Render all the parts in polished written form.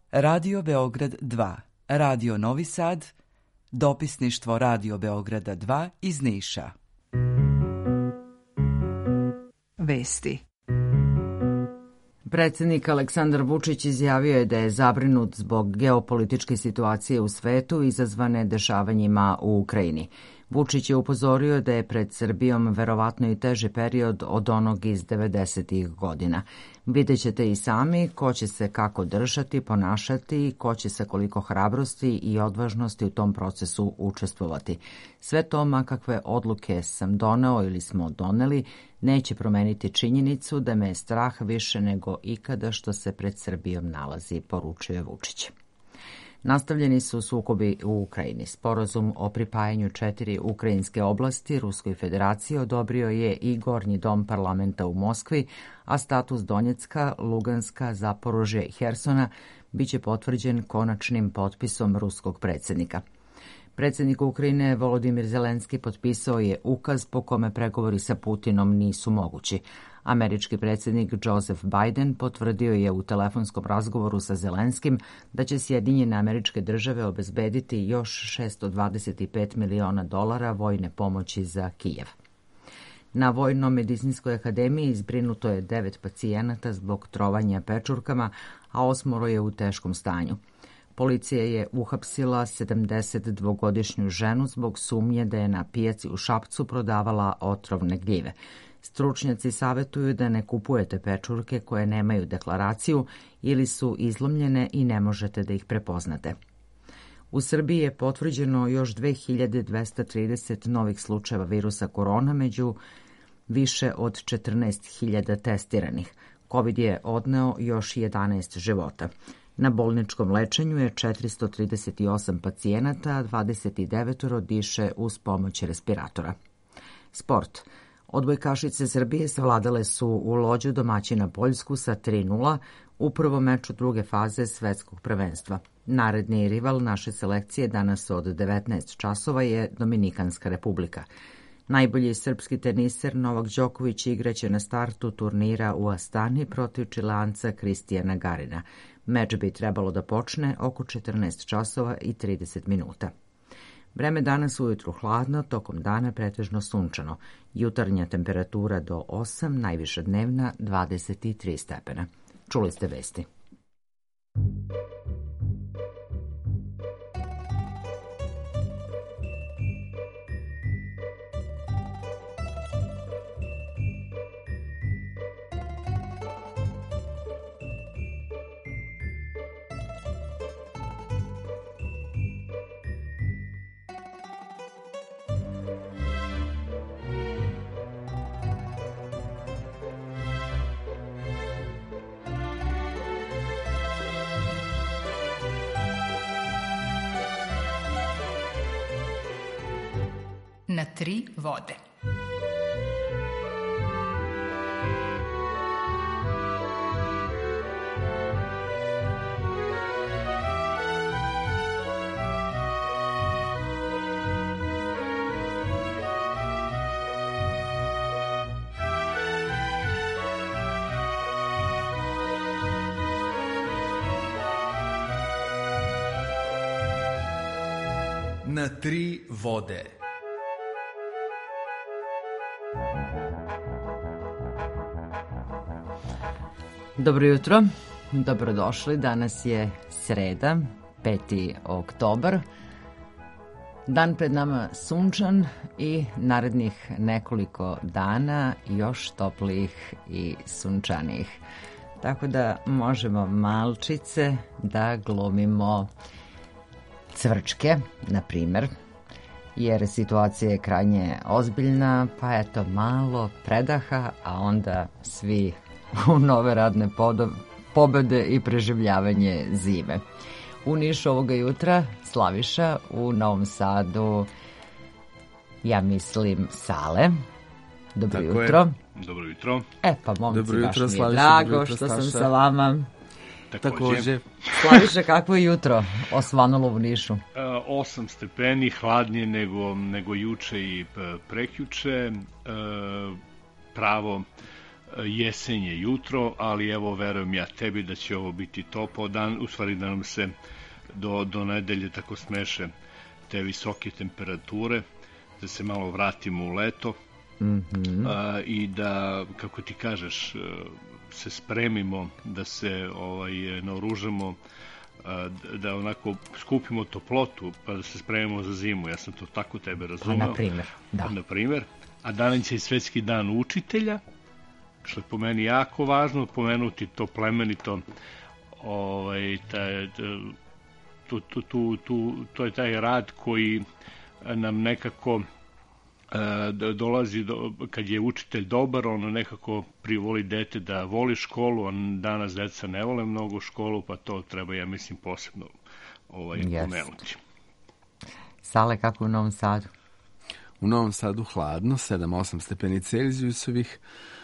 Radio Beograd 2, Radio Novi Sad, dopisništvo Radio Beograda 2 iz Niša. Vesti. Predsjednik Aleksandar Vučić izjavio je da je zabrinut zbog geopolitičke situacije u svetu izazvane dešavanjima u Ukrajini. Vučić je upozorio da je pred Srbijom verovatno i teži period od onog iz 90-ih godina. Vidjet ćete i sami ko će se kako držati, ponašati i ko će se koliko hrabrosti i odvažnosti u tom procesu učestvovati. Sve to, ma kakve odluke sam doneo ili smo doneli, neće promeniti činjenicu da me je strah više nego ikada što se pred Srbijom nalazi, poručuje Vučić. Nastavljeni su sukobi u Ukrajini. Sporazum o pripajanju 4 ukrajinske oblasti Ruskoj federaciji odobrio je i Gornji dom parlamenta u Moskvi, a status Donjecka, Luganska, Zaporožje i Hersona biće potvrđen konačnim potpisom ruskog predsjednika. Predsjednik Ukrajine Volodimir Zelenski potpisao je ukaz po kome pregovori sa Putinom nisu mogući. Američki predsjednik Joseph Biden potvrdio je u telefonskom razgovoru sa Zelenskim da će Sjedinjene Američke Države obezbediti još $625 miliona vojne pomoći za Kijev. Na Vojno-medicinskoj akademiji zbrinuto je 9 pacijenata zbog trovanja pečurkama, a 8 je u teškom stanju. Policija je uhapsila 72-godišnju ženu zbog sumnje da je na pijaci u Šapcu prodavala otrovne gljive. Stručnjaci savjetuju da ne kupujete pečurke koje nemaju deklaraciju ili su izlomljene i ne možete da ih prepoznate. U Srbiji je potvrđeno još 2230 novih slučajeva virusa korona među više od 14.000 testiranih. COVID je odneo još 11 života. Na bolničkom lečenju je 438 pacijenata, a 29 diše uz pomoć respiratora. Sport. Odbojkašice Srbije savladale su u Lođu domaćina Poljsku sa 3:0 u prvom meču druge faze svetskog prvenstva. Naredni rival naše selekcije danas od 19 časova je Dominikanska republika. Najbolji srpski teniser Novak Đoković igraće na startu turnira u Astani protiv Čileanca Kristijana Garina. Meč bi trebalo da počne oko 14 časova i 30 minuta. Vreme danas ujutru hladno, tokom dana pretežno sunčano. Jutarnja temperatura do 8, najviša dnevna 23 stepena. Čuli ste vesti. Na 3 vode. Na 3 vode. Dobro jutro, dobrodošli. Danas je sreda, 5. oktobar. Dan pred nama sunčan i narednih nekoliko dana još toplijih i sunčanijih. Tako da možemo malčice da glumimo cvrčke, na primjer, jer situacija je krajnje ozbiljna, pa eto malo predaha, a onda svi u nove radne pobede i preživljavanje zime. U Nišu ovoga jutra Slaviša, u Novom Sadu, ja mislim, Sale. Dobro Tako jutro. Je. Dobro jutro. Pa momci, Dobro jutro, baš mi je Slaviša, drago dobro jutro, što sam Saša. sa vama. Takođe. Slaviša, kakvo je jutro osvanulo u Nišu? 8 stepeni, hladnije nego juče i prekjuče. Pravo jesenje jutro, ali evo, verujem ja tebi da će ovo biti topao dan, u stvari da nam se do nedelje tako smeše te visoke temperature, da se malo vratimo u leto i da, kako ti kažeš, se spremimo, da se naoružamo, da onako skupimo toplotu pa da se spremimo za zimu. Ja sam to tako tebe razumeo. Na primjer. A danas je i Svetski dan učitelja, što je po meni jako važno pomenuti to plemenito, to je taj rad koji nam nekako dolazi, kad je učitelj dobar, on nekako privoli dete da voli školu, a danas deca ne vole mnogo školu, pa to treba, ja mislim, posebno pomenuti. Sale, kako u Novom Sadu? U Novom Sadu hladno, 7-8 stepeni Celzijusovih.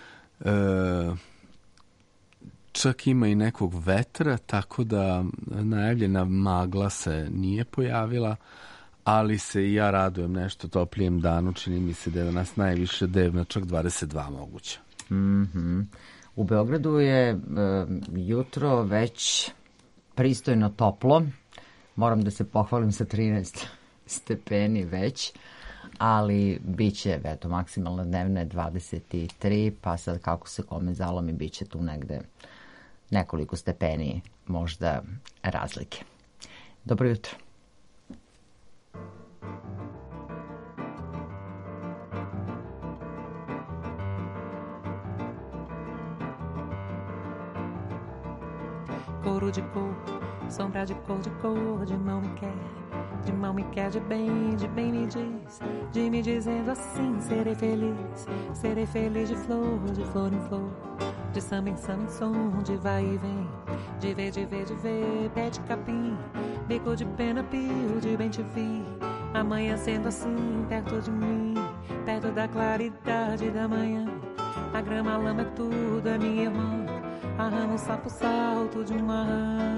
Čak ima i nekog vetra, tako da najavljena magla se nije pojavila, ali se i ja radujem nešto toplijem danu. Čini mi se da je nas najviše devna, čak 22 moguće. U Beogradu je jutro već pristojno toplo. Moram da se pohvalim sa 13 stepeni već, ali bit će, eto, maksimalna dnevna je 23, pa sad kako se kome zalomi, bit će tu negde nekoliko stepeni možda razlike. Dobro jutro. Couro de cor, sombra de cor, de mão me quer, de bem me diz, de me dizendo assim, serei feliz de flor em flor, de samba em som, de vai e vem, de ver, pé de capim, bico de pena, pio, de bem te vi, amanhecendo assim, perto de mim, perto da claridade da manhã, a grama, a lama é tudo, é minha irmã, a rama, o sapo, salto de uma rã.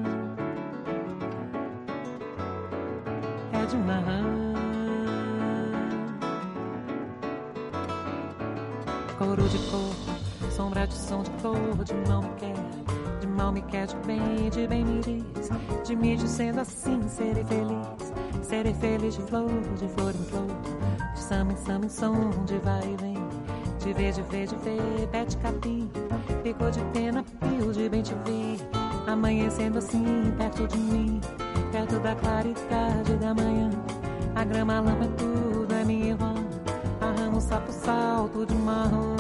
É de uma rã. Couro de cor, sombra de som de cor, de mal me quer, de bem me diz, de me dizendo assim, serei feliz de flor em flor, de samba em som, de vai e vem, de ver, pé de capim, ficou de pena, pio, de bem te vi, amanhecendo assim, perto de mim, perto da claridade da manhã, a grama, a lama é tudo, é minha irmã, a rama, o sapo, salto de uma rã,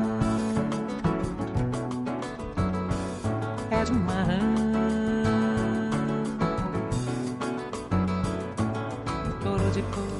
é de uma rã, couro de cor.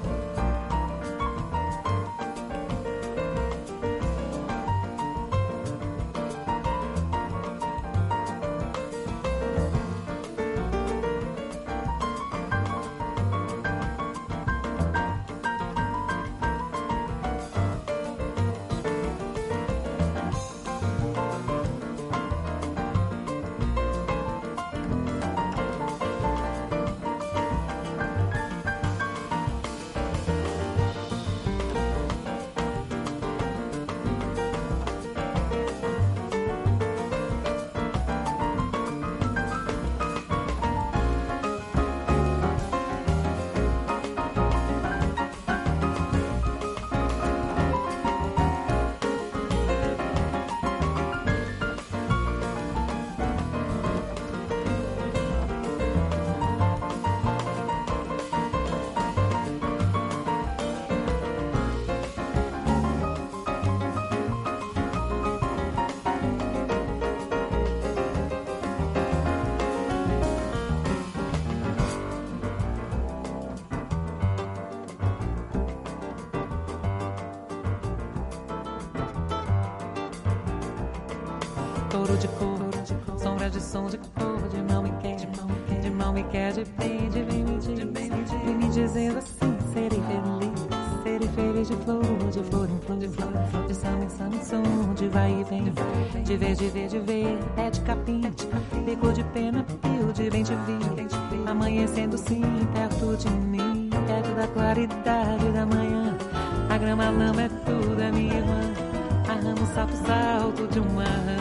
Couro de cor, sombra de som de cor, de mal me quer, de bem me diz, vem me dizendo assim, serei feliz de flor em flor, de samba em som, de vai e vem, de ver, pé de capim, bico de pena, pio, de bem te vi, amanhecendo sim, perto de mim, perto da claridade da manhã, a grama, a lama é tudo, é minha irmã, amo o salto, salto de uma rã.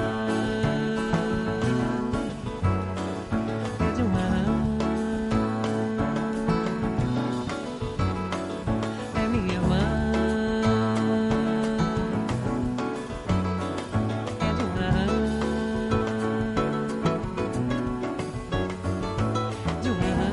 De uma rã. É minha irmã. É de uma rã. De uma rã.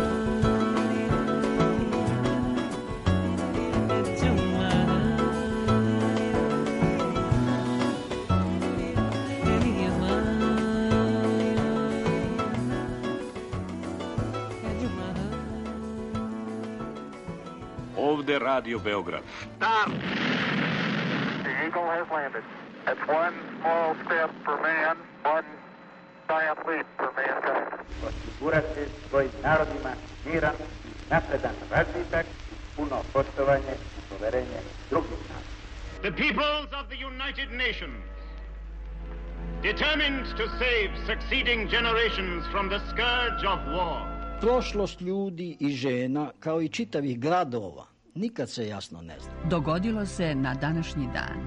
Ovde Radio Beograd. Stop! The Eagle has landed. That's one small step for man, one giant leap for mankind. Osigurati svojim narodima miran, napredan razvitak, puno poštovanje i poverenje drugih naroda. The peoples of the United Nations, determined to save succeeding generations from the scourge of war. Prošlost ljudi i žena, kao i čitavih gradova, nikad se jasno ne zna. Dogodilo se na današnji dan.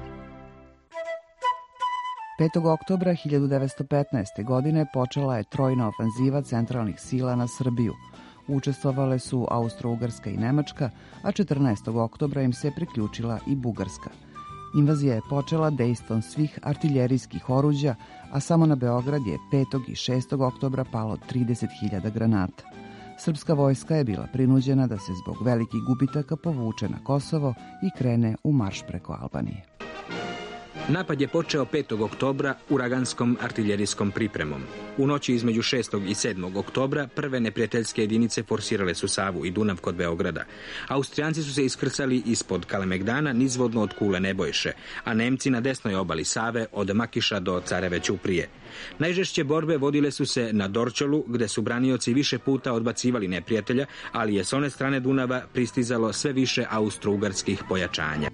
5. oktobra 1915. godine počela je trojna ofanziva centralnih sila na Srbiju. Učestvovale su Austro-Ugarska i Nemačka, a 14. oktobra im se priključila i Bugarska. Invazija je počela dejstvom svih artiljerijskih oruđa, a samo na Beograd je 5. i 6. oktobra palo 30.000 granata. Srpska vojska je bila prinuđena da se zbog velikih gubitaka povuče na Kosovo i krene u marš preko Albanije. Napad je počeo 5. oktobra uraganskom artiljerijskom pripremom. U noći između 6. i 7. oktobra prve neprijateljske jedinice forsirale su Savu i Dunav kod Beograda. Austrijanci su se iskrcali ispod Kalemegdana nizvodno od Kule Nebojše, a Nemci na desnoj obali Save od Makiša do Careve Ćuprije. Najžešće borbe vodile su se na Dorćolu, gde su branioci više puta odbacivali neprijatelja, ali je s one strane Dunava pristizalo sve više austro-ugarskih pojačanja.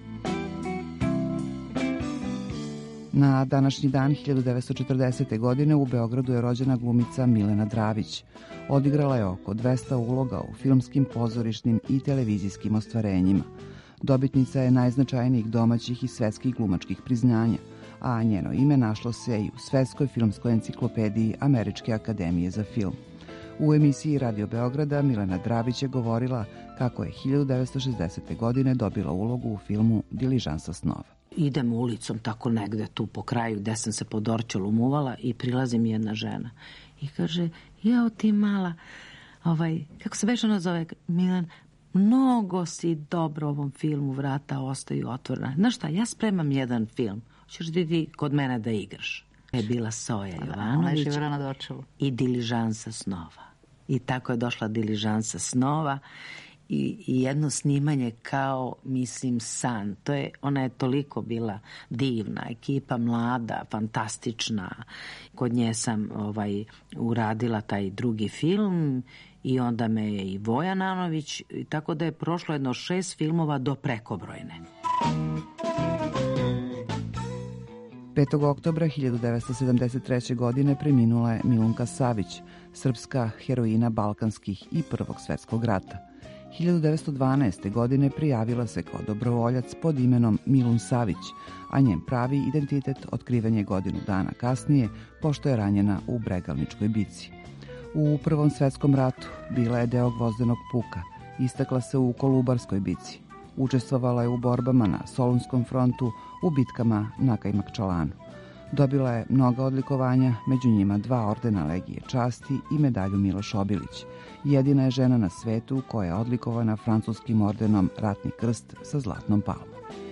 Na današnji dan 1940. godine u Beogradu je rođena glumica Milena Dravić. Odigrala je oko 200 uloga u filmskim, pozorišnim i televizijskim ostvarenjima. Dobitnica je najznačajnijih domaćih i svetskih glumačkih priznanja, a njeno ime našlo se i u Svetskoj filmskoj enciklopediji Američke akademije za film. U emisiji Radio Beograda Milena Dravić je govorila kako je 1960. godine dobila ulogu u filmu Diližansa snova. Idem ulicom tako negde tu po kraju gde sam se po Dorćolu muvala i prilazi mi jedna žena i kaže, jao ti mala, kako se već ono zove, Milan, mnogo si dobro u ovom filmu, vrata ostaju otvorena. Znaš šta, ja spremam jedan film, hoćeš da ti kod mene da igraš. Je bila Soja Jovanović i Diližansa snova. I tako je došla Diližansa snova i jedno snimanje kao, mislim, san. Ona je toliko bila divna, ekipa mlada, fantastična. Kod nje sam uradila taj drugi film i onda me je i Voja Nanović, tako da je prošlo jedno 6 filmova do prekobrojne. 5. oktobra 1973. godine preminula je Milunka Savić, srpska heroina balkanskih i Prvog svetskog rata. 1912. godine prijavila se kao dobrovoljac pod imenom Milun Savić, a njen pravi identitet otkriven je godinu dana kasnije, pošto je ranjena u Bregalničkoj bici. U Prvom svetskom ratu bila je deo Gvozdenog puka, istakla se u Kolubarskoj bici. Učestvovala je u borbama na Solunskom frontu, u bitkama na Kajmakčalanu. Dobila je mnoga odlikovanja, među njima 2 ordena Legije časti i medalju Miloš Obilić. Jedina je žena na svetu koja je odlikovana francuskim ordenom Ratni krst sa zlatnom palmom.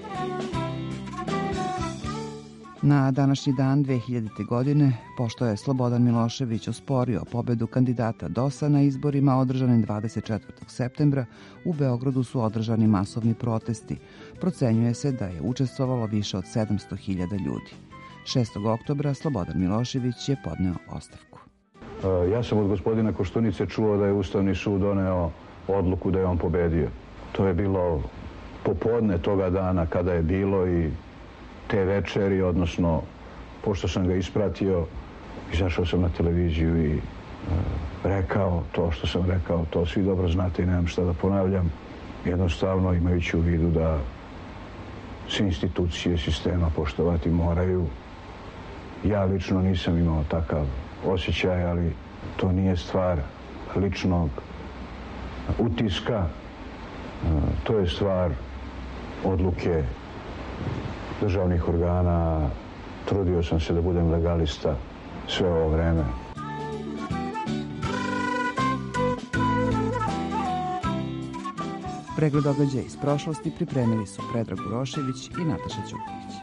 Na današnji dan 2000. godine, pošto je Slobodan Milošević osporio pobedu kandidata DOS-a na izborima održanim 24. septembra, u Beogradu su održani masovni protesti. Procenjuje se da je učestvovalo više od 700.000 ljudi. 6. oktobra Slobodan Milošević je podneo ostavku. Ja sam od gospodina Koštunice čuo da je Ustavni sud doneo odluku da je on pobedio. To je bilo popodne toga dana kada je bilo i te večeri, odnosno pošto sam ga ispratio, izašao sam na televiziju i rekao to što sam rekao, to svi dobro znate i nemam šta da ponavljam. Jednostavno imajući u vidu da se institucije sistema poštovati moraju. Ja lično nisam imao takav osjećaj, ali to nije stvar ličnog utiska. To je stvar odluke državnih organa. Trudio sam se da budem legalista sve ovo vreme. Pregled događaja iz prošlosti pripremili su Predrag Urošević i Nataša Ćuković.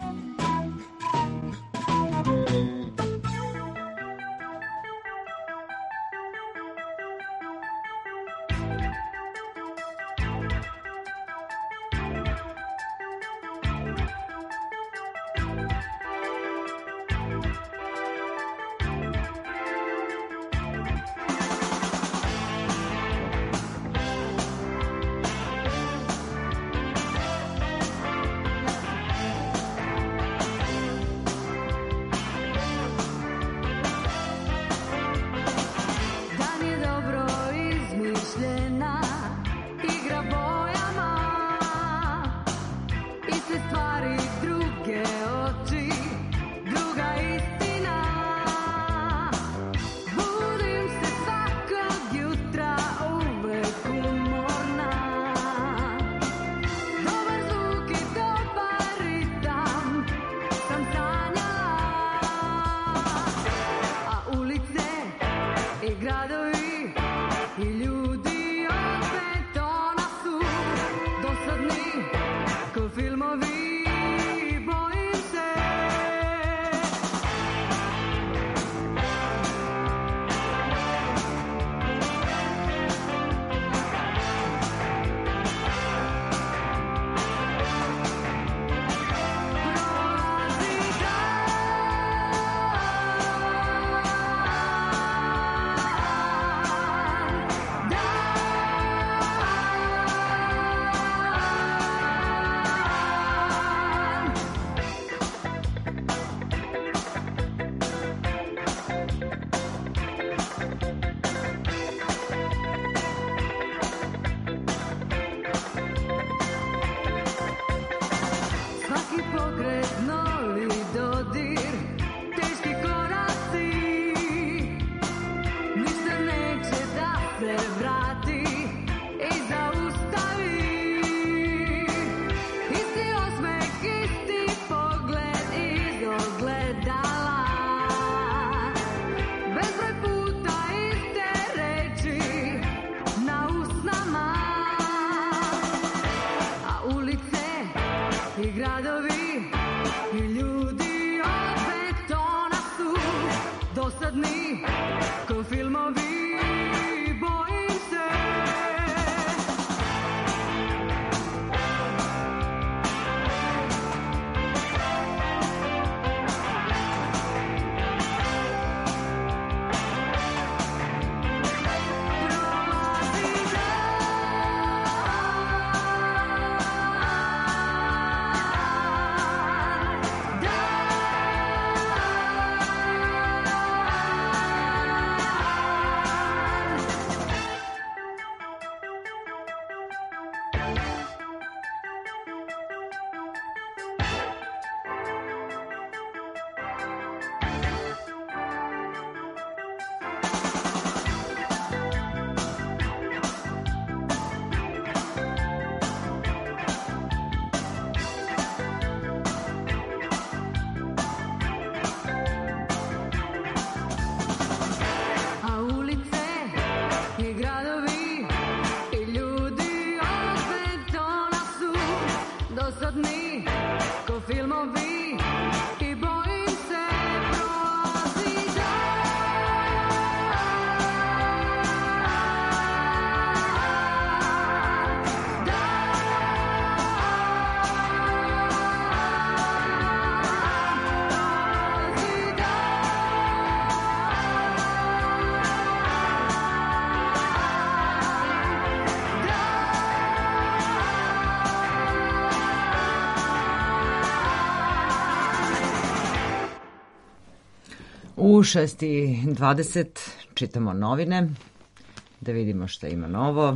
U 6:20 čitamo novine, da vidimo šta ima novo.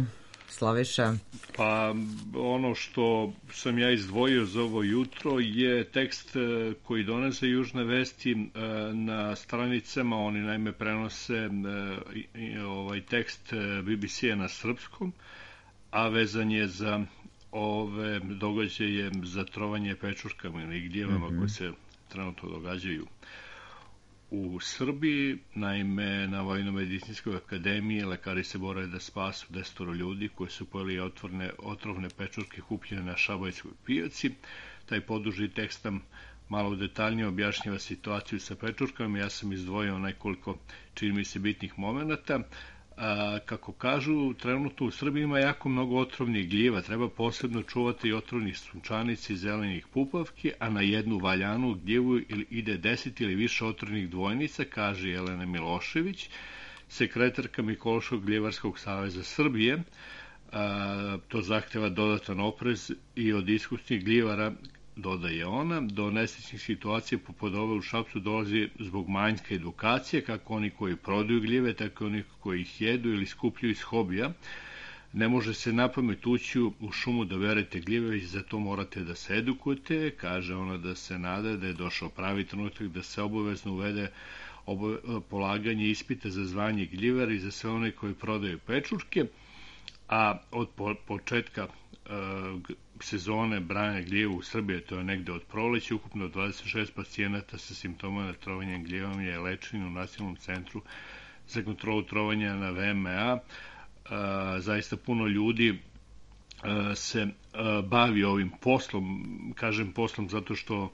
Slaviša? Pa ono što sam ja izdvojio za ovo jutro je tekst koji donese Južne vesti na stranicama. Oni naime prenose ovaj tekst BBC-a na srpskom, a vezan je za ove događaje za trovanje pečurkama ili gdjevama koje se trenutno događaju u Srbiji. Naime, na Vojno-medicinskoj akademiji lekari se bore da spasu 10 ljudi koji su pojeli otrovne pečurke kupljene na Šabajskoj pijaci. Taj poduži tekst nam malo detaljnije objašnjava situaciju sa pečurkama. Ja sam izdvojio nekoliko, čini mi se, bitnih momenata. Kako kažu, trenutno u Srbiji ima jako mnogo otrovnih gljiva. Treba posebno čuvati otrovnih sunčanica i zelenih pupavki, a na jednu valjanu gljivu ide 10 ili više otrovnih dvojnica, kaže Jelena Milošević, sekretarka Mikološkog gljivarskog saveza Srbije. To zahteva dodatan oprez i od iskusnih gljivara, dodaje ona. Do nesrećnih situacija poput ove u Šapcu dolazi zbog manjka edukacije, kako oni koji prodaju gljive, tako i oni koji ih jedu ili skupljaju iz hobija. Ne može se napamet ući u šumu da berete gljive, već za to morate da se edukujete. Kaže ona da se nada da je došao pravi trenutak da se obavezno uvede polaganje ispita za zvanje gljivar i za sve one koji prodaju pečurke, a od početka sezone branja gljiva u Srbiji, to je negde od proleća, ukupno 26 pacijenata sa simptomama trovanja gljivom je lečeno u Nacionalnom centru za kontrolu trovanja na VMA. Zaista puno ljudi se bavi ovim poslom, kažem poslom zato što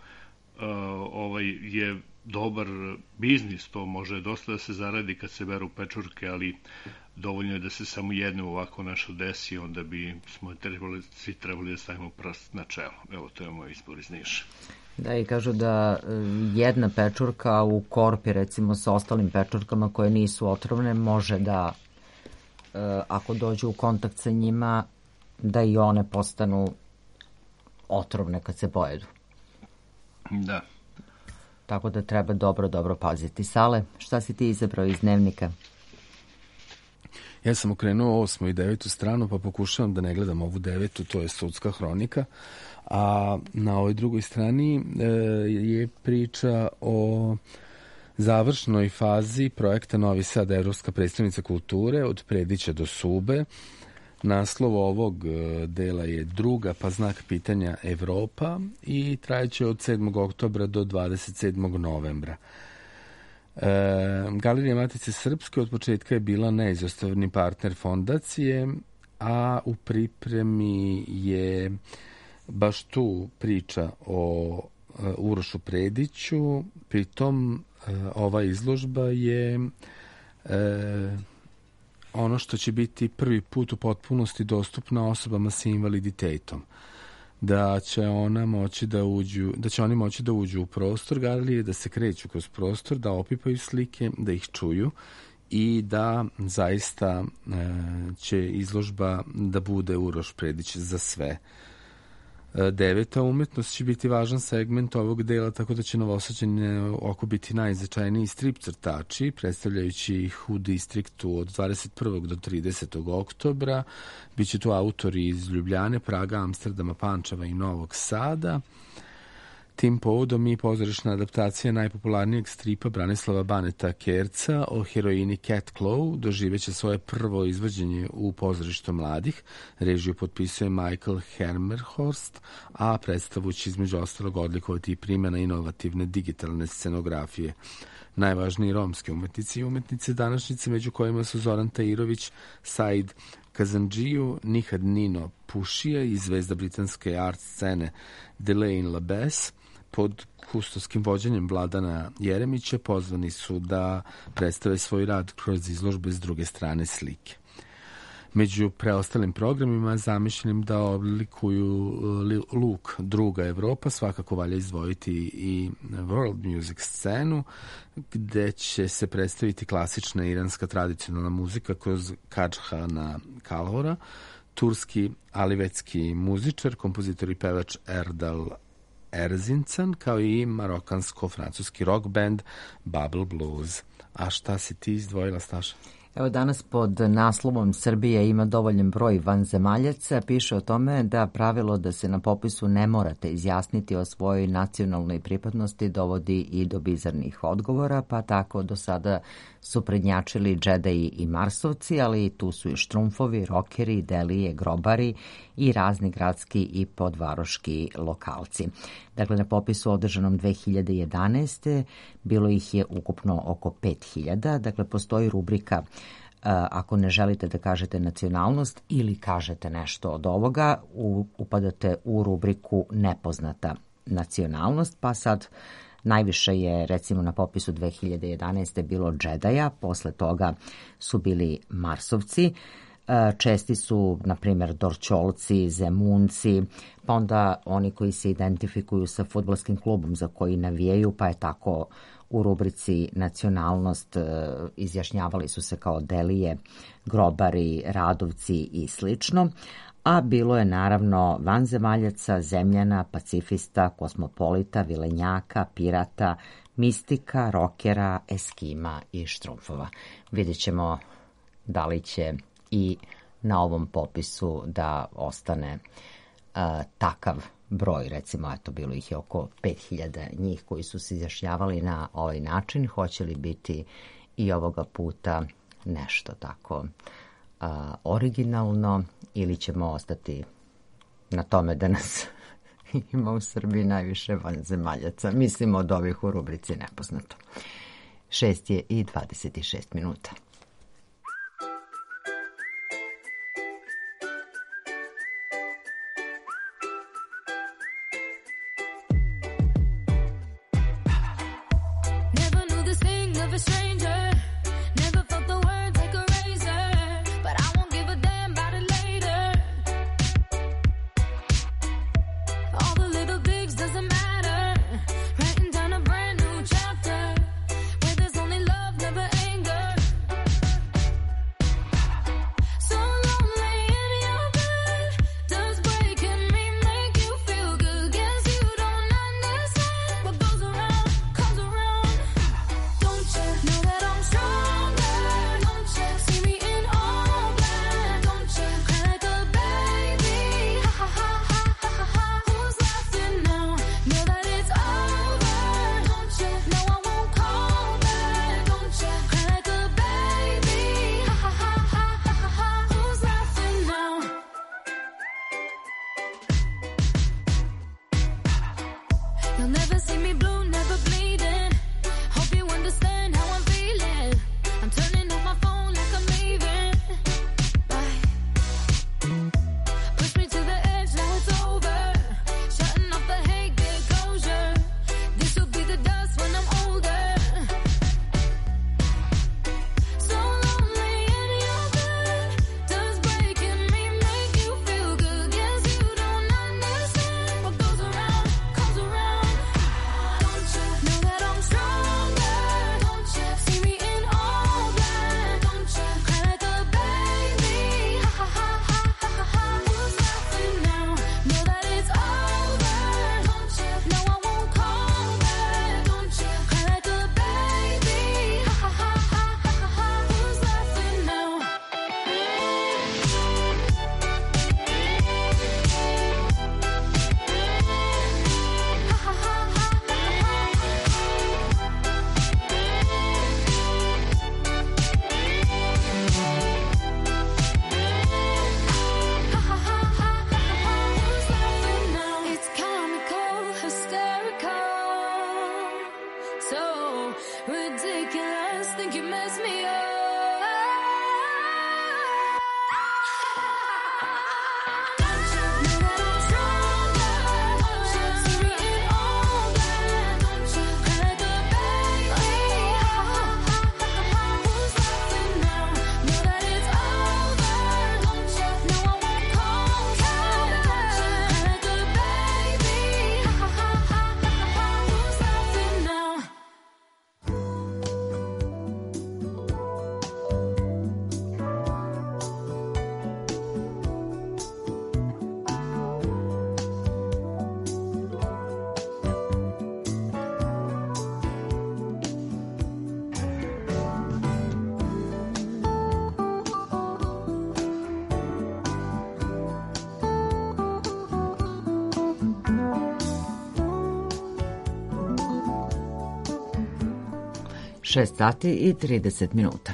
je dobar biznis, to može dosta da se zaradi kad se beru pečurke, ali dovoljno je da se samo jednom ovako nešto desi, onda bi smo svi trebali da stavimo prst na čelo. Evo, to je moj izbor iz Niša. Da, i kažu da jedna pečurka u korpi, recimo sa ostalim pečurkama koje nisu otrovne, može da, ako dođe u kontakt sa njima, da i one postanu otrovne kad se pojedu. Da. Tako da treba dobro paziti. Sale, šta si ti izabrao iz dnevnika? Ja sam okrenuo 8. i 9. stranu, pa pokušavam da ne gledam ovu 9. to je sudska hronika, a na ovoj drugoj strani je priča o završnoj fazi projekta Novi Sad, Evropska predstavnica kulture, od Predića do Sube. Naslov ovog dela je Druga, pa znak pitanja Evropa, i trajeće od 7. oktobra do 27. novembra. Galerija Matice Srpske od početka je bila neizostavni partner fondacije, a u pripremi je baš tu priča o Urošu Prediću. Pritom ova izložba je ono što će biti prvi put u potpunosti dostupna osobama sa invaliditetom. Da će oni moći da uđu u prostor galerije, da se kreću kroz prostor, da opipaju slike, da ih čuju i da zaista će izložba da bude Uroš Predić za sve. 9. umetnost će biti važan segment ovog dela, tako da će Novosađani oko biti najznačajniji strip crtači, predstavljajući ih u distriktu od 21. do 30. oktobra. Biće tu autori iz Ljubljane, Praga, Amsterdama, Pančeva i Novog Sada. Tim povodom i pozorišna adaptacija najpopularnijeg stripa Branislava Baneta Kerca o heroini Cat Claw doživeće svoje prvo izvođenje u pozorištu mladih. Režiju potpisuje Michael Hermerhorst, a predstavu će između ostalog odlikovati i primjena inovativne digitalne scenografije. Najvažniji romski umetnici i umetnice današnjice, među kojima su Zoran Tajirović, Said Kazandžiju, Nihad Nino Pušija i zvezda britanske art scene Delaine Labes, pod kustoskim vođenjem Vladana Jeremića, pozvani su da predstave svoj rad kroz izložbe s druge strane slike. Među preostalim programima zamišljenim da oblikuju luk Druga Evropa, svakako valja izdvojiti i world music scenu, gde će se predstaviti klasična iranska tradicionalna muzika kroz Kadžhana Kalhora, turski alivetski muzičar, kompozitor i pevač Erdal Erzincan, kao i marokansko-francuski rock band Bubble Blues. A šta si ti izdvojila, Staša? Evo danas pod naslovom Srbija ima dovoljan broj vanzemaljaca piše o tome da pravilo da se na popisu ne morate izjasniti o svojoj nacionalnoj pripadnosti dovodi i do bizarnih odgovora, pa tako do sada su prednjačili džedaji i marsovci, ali tu su i štrumfovi, rokeri, delije, grobari i razni gradski i podvaroški lokalci. Dakle, na popisu održanom 2011. bilo ih je ukupno oko 5000. Dakle, postoji rubrika ako ne želite da kažete nacionalnost ili kažete nešto od ovoga, upadate u rubriku nepoznata nacionalnost, pa sad najviše je recimo na popisu 2011. bilo džedaja, posle toga su bili marsovci, česti su, na primjer, dorčolci, zemunci, pa onda oni koji se identifikuju sa fudbalskim klubom za koji navijaju, pa je tako u rubrici nacionalnost izjašnjavali su se kao delije, grobari, radovci i slično, a bilo je naravno vanzemaljaca, zemljana, pacifista, kosmopolita, vilenjaka, pirata, mistika, rokera, eskima i štrumfova. Vidjet ćemo da li će i na ovom popisu da ostane takav broj, recimo, eto, bilo ih je oko 5000 njih koji su se izjašnjavali na ovaj način, hoće li biti i ovoga puta nešto tako originalno ili ćemo ostati na tome da nas ima u Srbiji najviše vanzemaljaca, mislim od ovih u rubrici nepoznato. 6:26. Know that 6 sati i 30 minuta.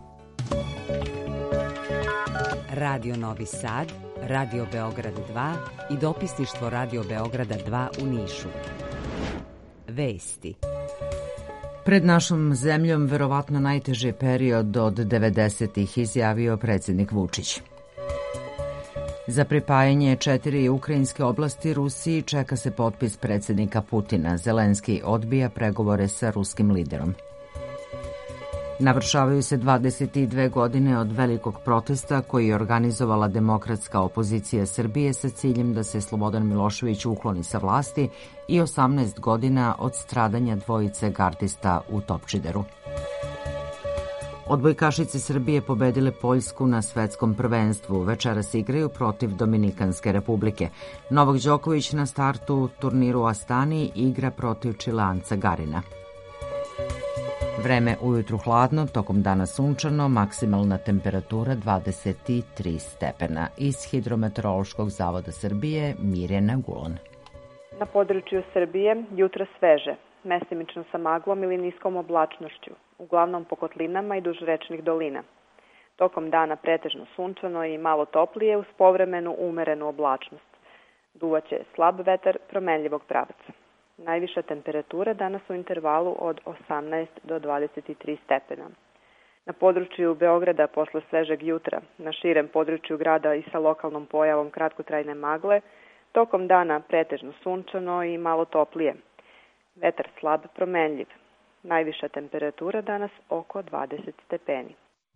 Radio Novi Sad, Radio Beograd 2 i dopisništvo Radio Beograda 2 u Nišu. Vesti. Pred našom zemljom verovatno najteži period od 90-ih, izjavio predsjednik Vučić. Za pripajanje 4 ukrajinske oblasti Rusiji čeka se potpis predsjednika Putina. Zelenski odbija pregovore sa ruskim liderom. Navršavaju se 22 godine od velikog protesta koji je organizovala demokratska opozicija Srbije sa ciljem da se Slobodan Milošević ukloni sa vlasti i 18 godina od stradanja dvojice gardista u Topčideru. Odbojkašice Srbije pobedile Poljsku na svetskom prvenstvu. Večeras igraju protiv Dominikanske republike. Novak Đoković na startu turniru u Astani igra protiv Čileanca Garina. Vreme ujutru hladno, tokom dana sunčano, maksimalna temperatura 23 stepena. Iz Hidrometeorološkog zavoda Srbije, Mirjana Gulon. Na području Srbije jutro sveže, mestimično sa maglom ili niskom oblačnošću, uglavnom po kotlinama i duž rečnih dolina. Tokom dana pretežno sunčano i malo toplije uz povremenu umerenu oblačnost. Duvaće slab vetar promenljivog pravca. Najviša temperatura danas u intervalu od 18 do 23 stepena. Na području Beograda posle svežeg jutra, na širem području grada i sa lokalnom pojavom kratkotrajne magle, tokom dana pretežno sunčano i malo toplije. Vetar slab promenljiv. Najviša temperatura danas oko 20 stepeni.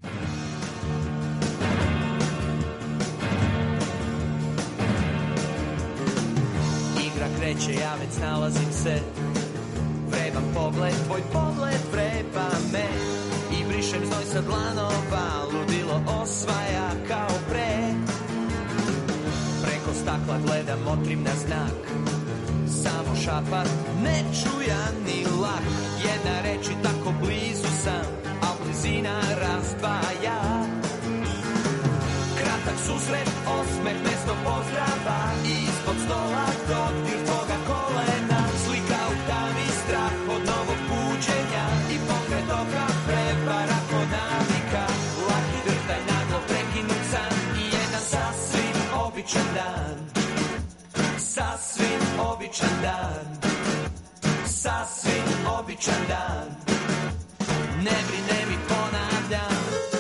Kreće, ja već nalazim se. Vreban pogled, tvoj pogled vreba me i brišem znoj sa dlanova, ludilo osvaja kao pre. Preko stakla gledam, motrim na znak, samo šapat, ne čujan ni lak. Jedna reč i tako blizu sam, a blizina razdvaja. Kratak susret, osmeh, mesto pozdrava i ispod stola dodir tvoga kolena. Slika u tami, strah od novog buđenja i pokret oka prevara kod navika. Laki drtaj, naglo prekinut san i jedan sasvim običan dan. Sasvim običan dan. Sasvim običan dan. Ne brine mi, ponavljam.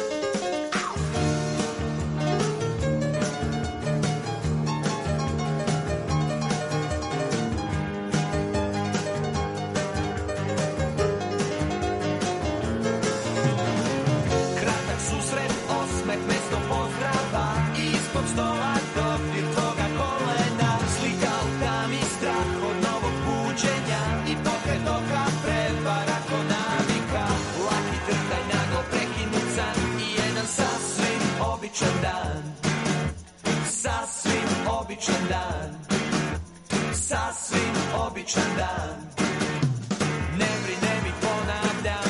Stola dodir tvoga kolena, slika u tami, strah od novog buđenja i pokret oka prevara ko navika. Laki trtaj, naglo prekinut san i jedan sasvim običan dan. Sasvim običan dan. Sasvim običan dan. Ne brine mi, ponavljam.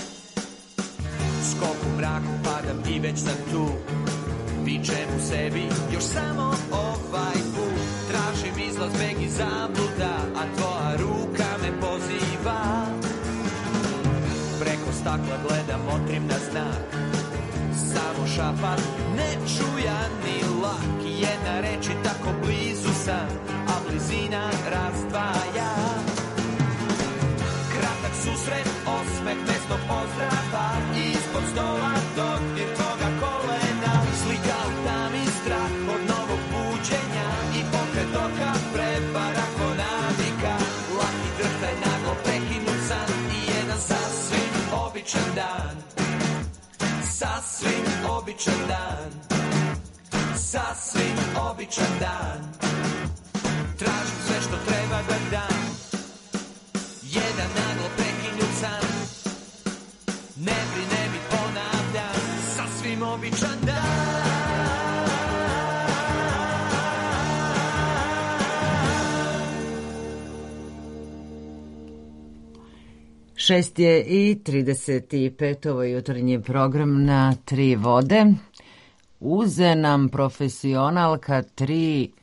Skok u mraku padam i već sam tu. Vičem u sebi, još samo ovaj put. Tražim izlaz, beg i zabluda, a tvoja ruka me poziva. Preko stakla gledam, motrim na znak, samo šapat, ne čujan ni lak. Jedna reč i tako blizu sam, a blizina razdvaja. Kratak susret, osmeh, mesto pozdrava i ispod stola dodir tvoga kolena. Slika u tami, strah od novog buđenja i pokret oka prevara ko navika. Laki drhtaj, naglo prekinut san i jedan sasvim običan dan. Sasvim običan dan. Sasvim običan dan. Tražim sve što treba da dam. Jedan naglo prekinut san. Ne brine mi, ponavljam. Sasvim običan dan. 6:35, ovo jutarnji program na Tri vode. Uze nam profesionalka 3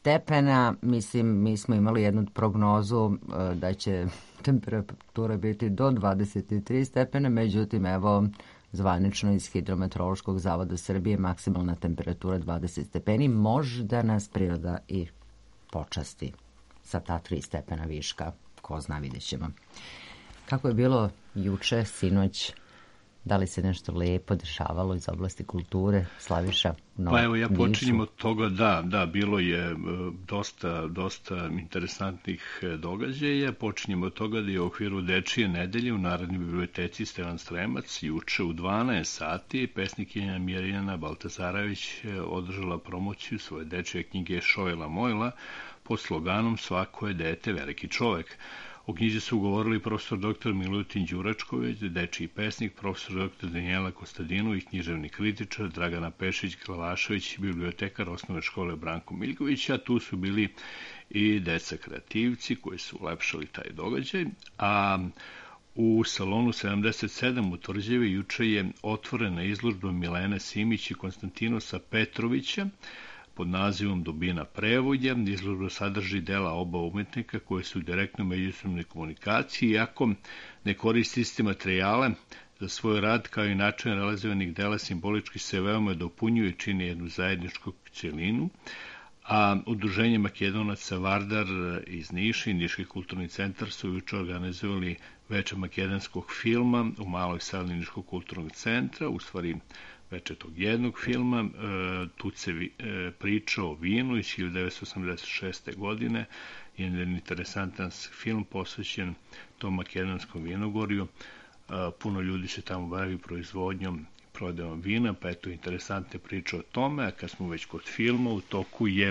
stepena, mislim, mi smo imali jednu prognozu da će temperatura biti do 23 stepena, međutim, evo, zvanično iz Hidrometeorološkog zavoda Srbije maksimalna temperatura 20 stepeni. Možda nas priroda i počasti sa ta 3 stepena viška. Ko zna, vidjet ćemo. Kako je bilo juče, sinoć? Da li se nešto lepo dešavalo iz oblasti kulture? Slaviša, Pa evo, ja počinjem od toga, da, bilo je dosta interesantnih događaja. Počinjem od toga da je u okviru Dečije nedelje u Narodnoj biblioteci Stevan Stremac juče u 12 sati pesnikinja Mirjana Baltazarević održala promociju svoje dečije knjige Šojla Mojla pod sloganom Svako je dete veliki čovek. U knjizi su govorili profesor dr. Milutin Đuračković, dečiji pesnik, profesor dr. Danijela Kostadinović, književni kritičar, Dragana Pešić-Glavašević, bibliotekar osnovne škole Branko Miljković, a tu su bili i deca kreativci koji su ulepšali taj događaj. A u salonu 77 u Tvrđevi juče je otvorena izložba Milene Simić i Konstantinosa Petrovića pod nazivom Dubina prevodja. Izložba sadrži dela oba umetnika koje su u direktnoj međusobnoj komunikaciji, iako ne koristi iste materijale za svoj rad, kao i način realizovanih dela simbolički se veoma dopunjuju i čini jednu zajedničku celinu. A Udruženje Makedonaca Vardar iz Niša i Niški kulturni centar su juče organizovali veče makedonskog filma u maloj sali Niškog kulturnog centra, u stvari veče tog jednog filma. Tu se priča o vinu iz 1986. godine. Jedan interesantan film posvećen tom makedonskom vinogorju. Puno ljudi se tamo bavi proizvodnjom, prodajom vina, pa eto interesantne priče o tome. A kad smo već kod filma, u toku je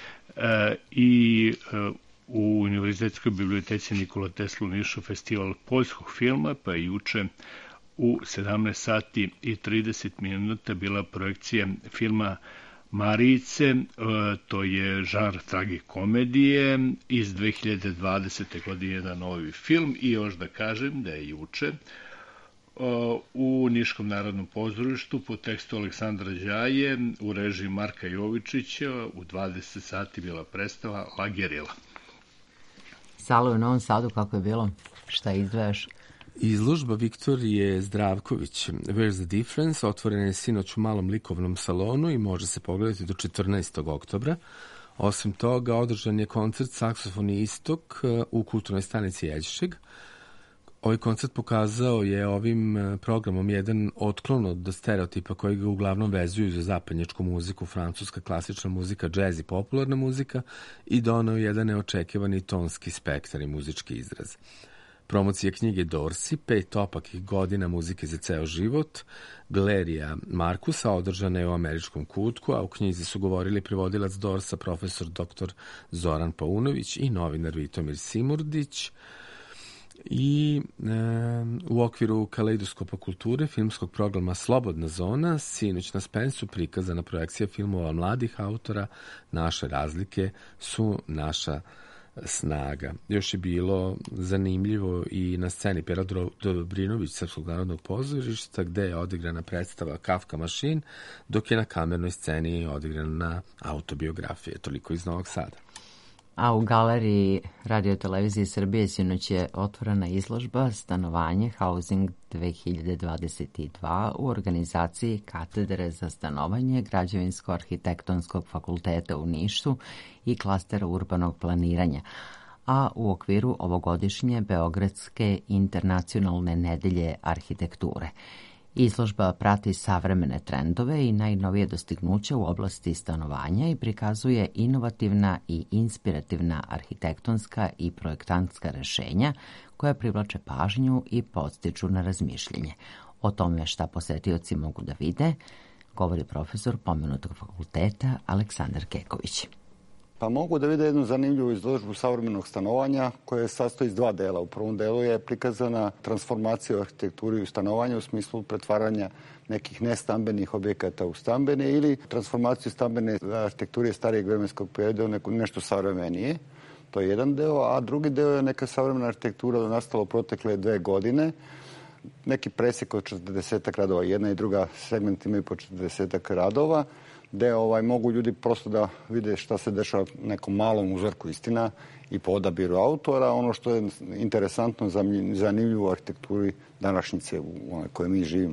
i u Univerzitetskoj biblioteci Nikola Tesla u Nišu festival poljskog filma, pa je juče u 17 sati i 30 minuta bila projekcija filma Marijice, to je žanr tragikomedije iz 2020. godine, jedan novi film. I još da kažem da je juče u Niškom narodnom pozorištu po tekstu Aleksandra Đaje u režiji Marka Jovičića u 20 sati bila predstava La Gerila. Salo u Novom Sadu, kako je bilo? Šta izdvajaš? Izložba Viktorije Zdravković Where's the Difference otvorena je sinoć u malom likovnom salonu i može se pogledati do 14. oktobra. Osim toga, održan je koncert Saksofoni Istok u kulturnoj stanici Jeđšeg. Ovaj koncert pokazao je ovim programom jedan otklon od stereotipa koji ga uglavnom vezuju za zapadnjačku muziku, francuska klasična muzika, džez i popularna muzika, i donao jedan neočekivani tonski spektar i muzički izraz. Promocija knjige Dorsi, 5 opakih godina muzike za ceo život, Galerija Markusa, održana je u Američkom kutku, a u knjizi su govorili prevodilac Dorsa, profesor dr. Zoran Paunović i novinar Vitomir Simurdić. I u okviru Kaleidoskopa kulture filmskog programa Slobodna zona sinoć na Spensu prikazana projekcija filmova mladih autora Naše razlike su naša snaga. Još je bilo zanimljivo i na sceni Pera Dobrinović Srpskog narodnog pozorišta, gde je odigrana predstava Kafka Mašin, dok je na kamernoj sceni odigrana autobiografija. Toliko iz Novog Sada. A u galeriji Radio-televizije Srbije sinoć je otvorena izložba Stanovanje Housing 2022 u organizaciji Katedre za stanovanje Građevinsko-arhitektonskog fakulteta u Nišu i klastera urbanog planiranja, a u okviru ovogodišnje Beogradske internacionalne nedelje arhitekture. Izložba prati savremene trendove i najnovije dostignuća u oblasti stanovanja i prikazuje inovativna i inspirativna arhitektonska i projektantska rešenja koja privlače pažnju i podstiču na razmišljanje. O tome šta posetioci mogu da vide, govori profesor pomenutog fakulteta Aleksandar Keković. Pa mogu da vide jednu zanimljivu izložbu savremenog stanovanja koja se sastoji iz 2 dela. U prvom delu je prikazana transformacija u arhitekturi i stanovanju u smislu pretvaranja nekih nestambenih objekata u stambene ili transformaciju stambene arhitekture starijeg vremenskog perioda u nešto savremenije. To je jedan deo, a drugi deo je neka savremena arhitektura nastala u protekle 2 godine neki presjek od 40 radova. Jedna i druga segment imaju po 40 radova, gde mogu ljudi prosto da vide šta se dešava u nekom malom uzorku istina i po odabiru autora. Ono što je interesantno, zanimljivo u arhitekturi današnjice u kojoj mi živimo.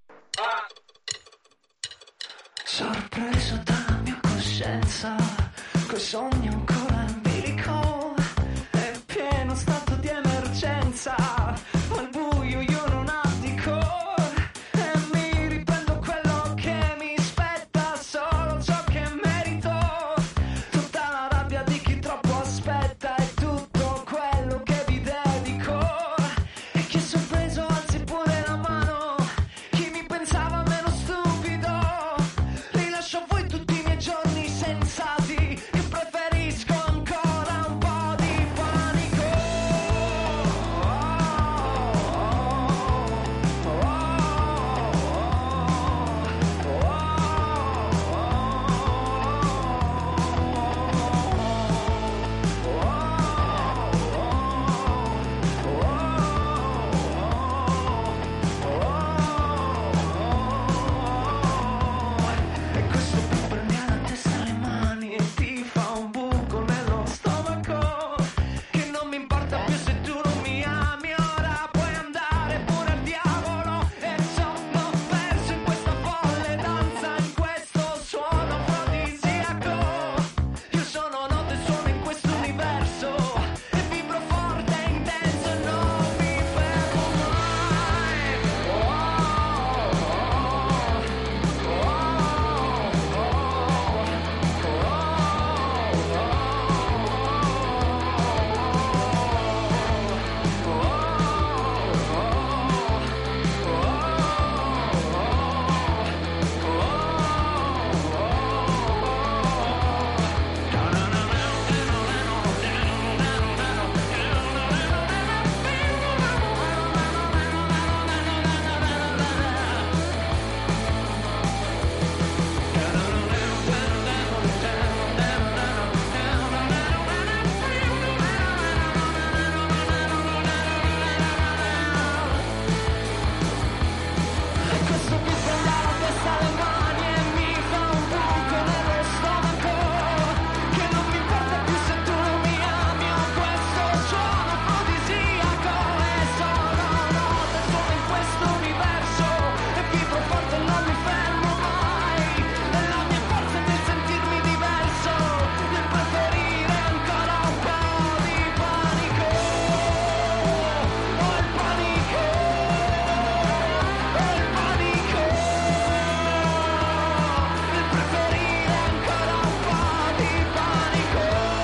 Sorpreso dalla mia coscienza, quel sogno ancora in bilico, è pieno stato di emergenza, al buio io non abdico, e mi riprendo quello che mi spetta, solo ciò che merito, tutta la rabbia di chi troppo aspetta e tutto quello che vi dedico, e chi è sorpreso alzi pure la mano, chi mi pensava meno stupido, rilascio a voi tutti i miei giorni sensati, io preferisco ancora un po' di panico. E questo qui prendi alla testa le mani e ti fa un buco nello stomaco, che non mi importa più se tu non mi ami, ora puoi andare pure al diavolo, e sono perso in questa folle danza, in questo suono afrodisiaco, io sono noto e suono in questo universo, e vibro forte e intenso e non mi fermo mai, e la mia forza è nel sentirmi diverso, nel preferire ancora un po' di panico. Ho il panico, ho il panico, nel preferire ancora un po' di panico.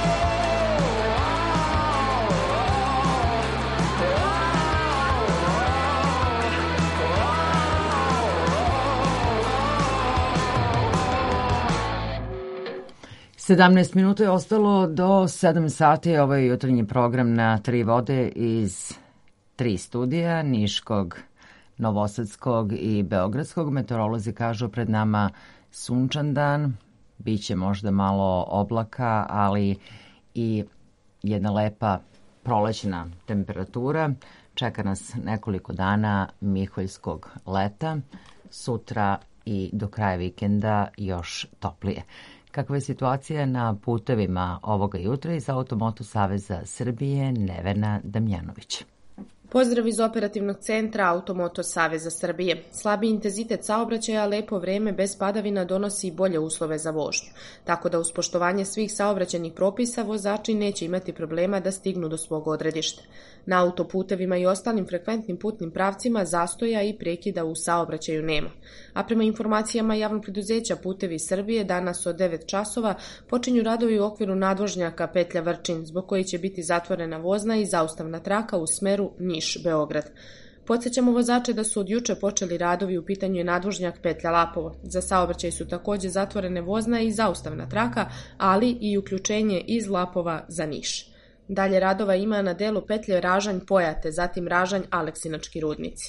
Sedamnaest minuta je ostalo do 7 sati. Ovo je jutarnji program na Tri vode iz 3 studija, Niškog, Novosadskog i Beogradskog. Meteorolozi kažu pred nama sunčan dan, biće možda malo oblaka, ali i jedna lepa prolećna temperatura. Čeka nas nekoliko dana miholjskog leta, sutra i do kraja vikenda još toplije. Kakva je situacija na putevima ovoga jutra iz Automoto Saveza Srbije, Nevena Damjanović. Pozdrav iz operativnog centra Automoto Saveza Srbije. Slabi intenzitet saobraćaja, lepo vreme bez padavina donosi bolje uslove za vožnju, tako da uz poštovanje svih saobraćajnih propisa vozači neće imati problema da stignu do svog odredišta. Na autoputevima i ostalim frekventnim putnim pravcima zastoja i prekida u saobraćaju nema. A prema informacijama javnog preduzeća Putevi Srbije, danas od 9 časova počinju radovi u okviru nadvožnjaka petlja Vrčin, zbog koji će biti zatvorena vozna i zaustavna traka u smeru Niš-Beograd. Podsjećamo vozače da su od juče počeli radovi, u pitanju je nadvožnjak petlja Lapovo. Za saobraćaj su takođe zatvorene vozna i zaustavna traka, ali i uključenje iz Lapova za Niš. Dalje radova ima na delu petlje Ražanj-Pojate, zatim Ražanj-Aleksinački rudnici.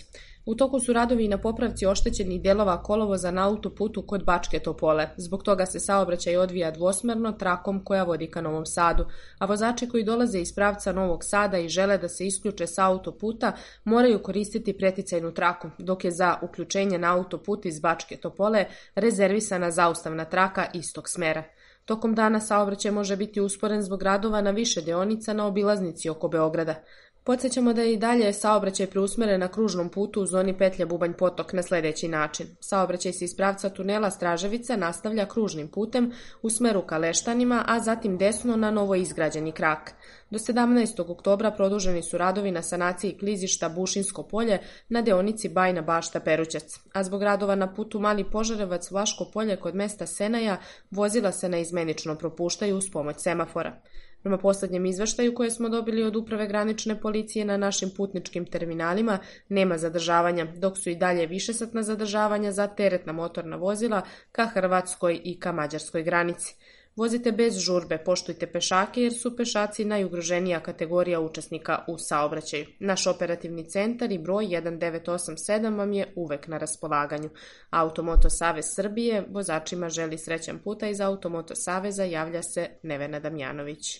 U toku su radovi na popravci oštećenih delova kolovoza na autoputu kod Bačke Topole. Zbog toga se saobraćaj odvija dvosmerno trakom koja vodi ka Novom Sadu, a vozači koji dolaze iz pravca Novog Sada i žele da se isključe sa autoputa moraju koristiti preticajnu traku, dok je za uključenje na autoput iz Bačke Topole rezervisana zaustavna traka istog smera. Tokom dana saobraćaj može biti usporen zbog radova na više deonica na obilaznici oko Beograda. Podsjećamo da je i dalje saobraćaj preusmeren na kružnom putu u zoni petlje Bubanj Potok na sledeći način. Saobraćaj se iz pravca tunela Straževica nastavlja kružnim putem u smeru ka Leštanima, a zatim desno na novo izgrađeni krak. Do 17. oktobra produženi su radovi na sanaciji klizišta Bušinsko polje na deonici Bajna Bašta-Perućac, a zbog radova na putu Mali Požarevac-Vlaško polje kod mesta Senaja vozila se naizmenično propuštaju uz pomoć semafora. Prema poslednjem izveštaju koje smo dobili od Uprave granične policije na našim putničkim terminalima, nema zadržavanja, dok su i dalje višesatna zadržavanja za teretna motorna vozila ka Hrvatskoj i ka Mađarskoj granici. Vozite bez žurbe, poštujte pešake jer su pešaci najugroženija kategorija učesnika u saobraćaju. Naš operativni centar i broj 1987 vam je uvek na raspolaganju. Automoto Savez Srbije vozačima želi srećan put, a iz Automoto Saveza javlja se Nevena Damjanović.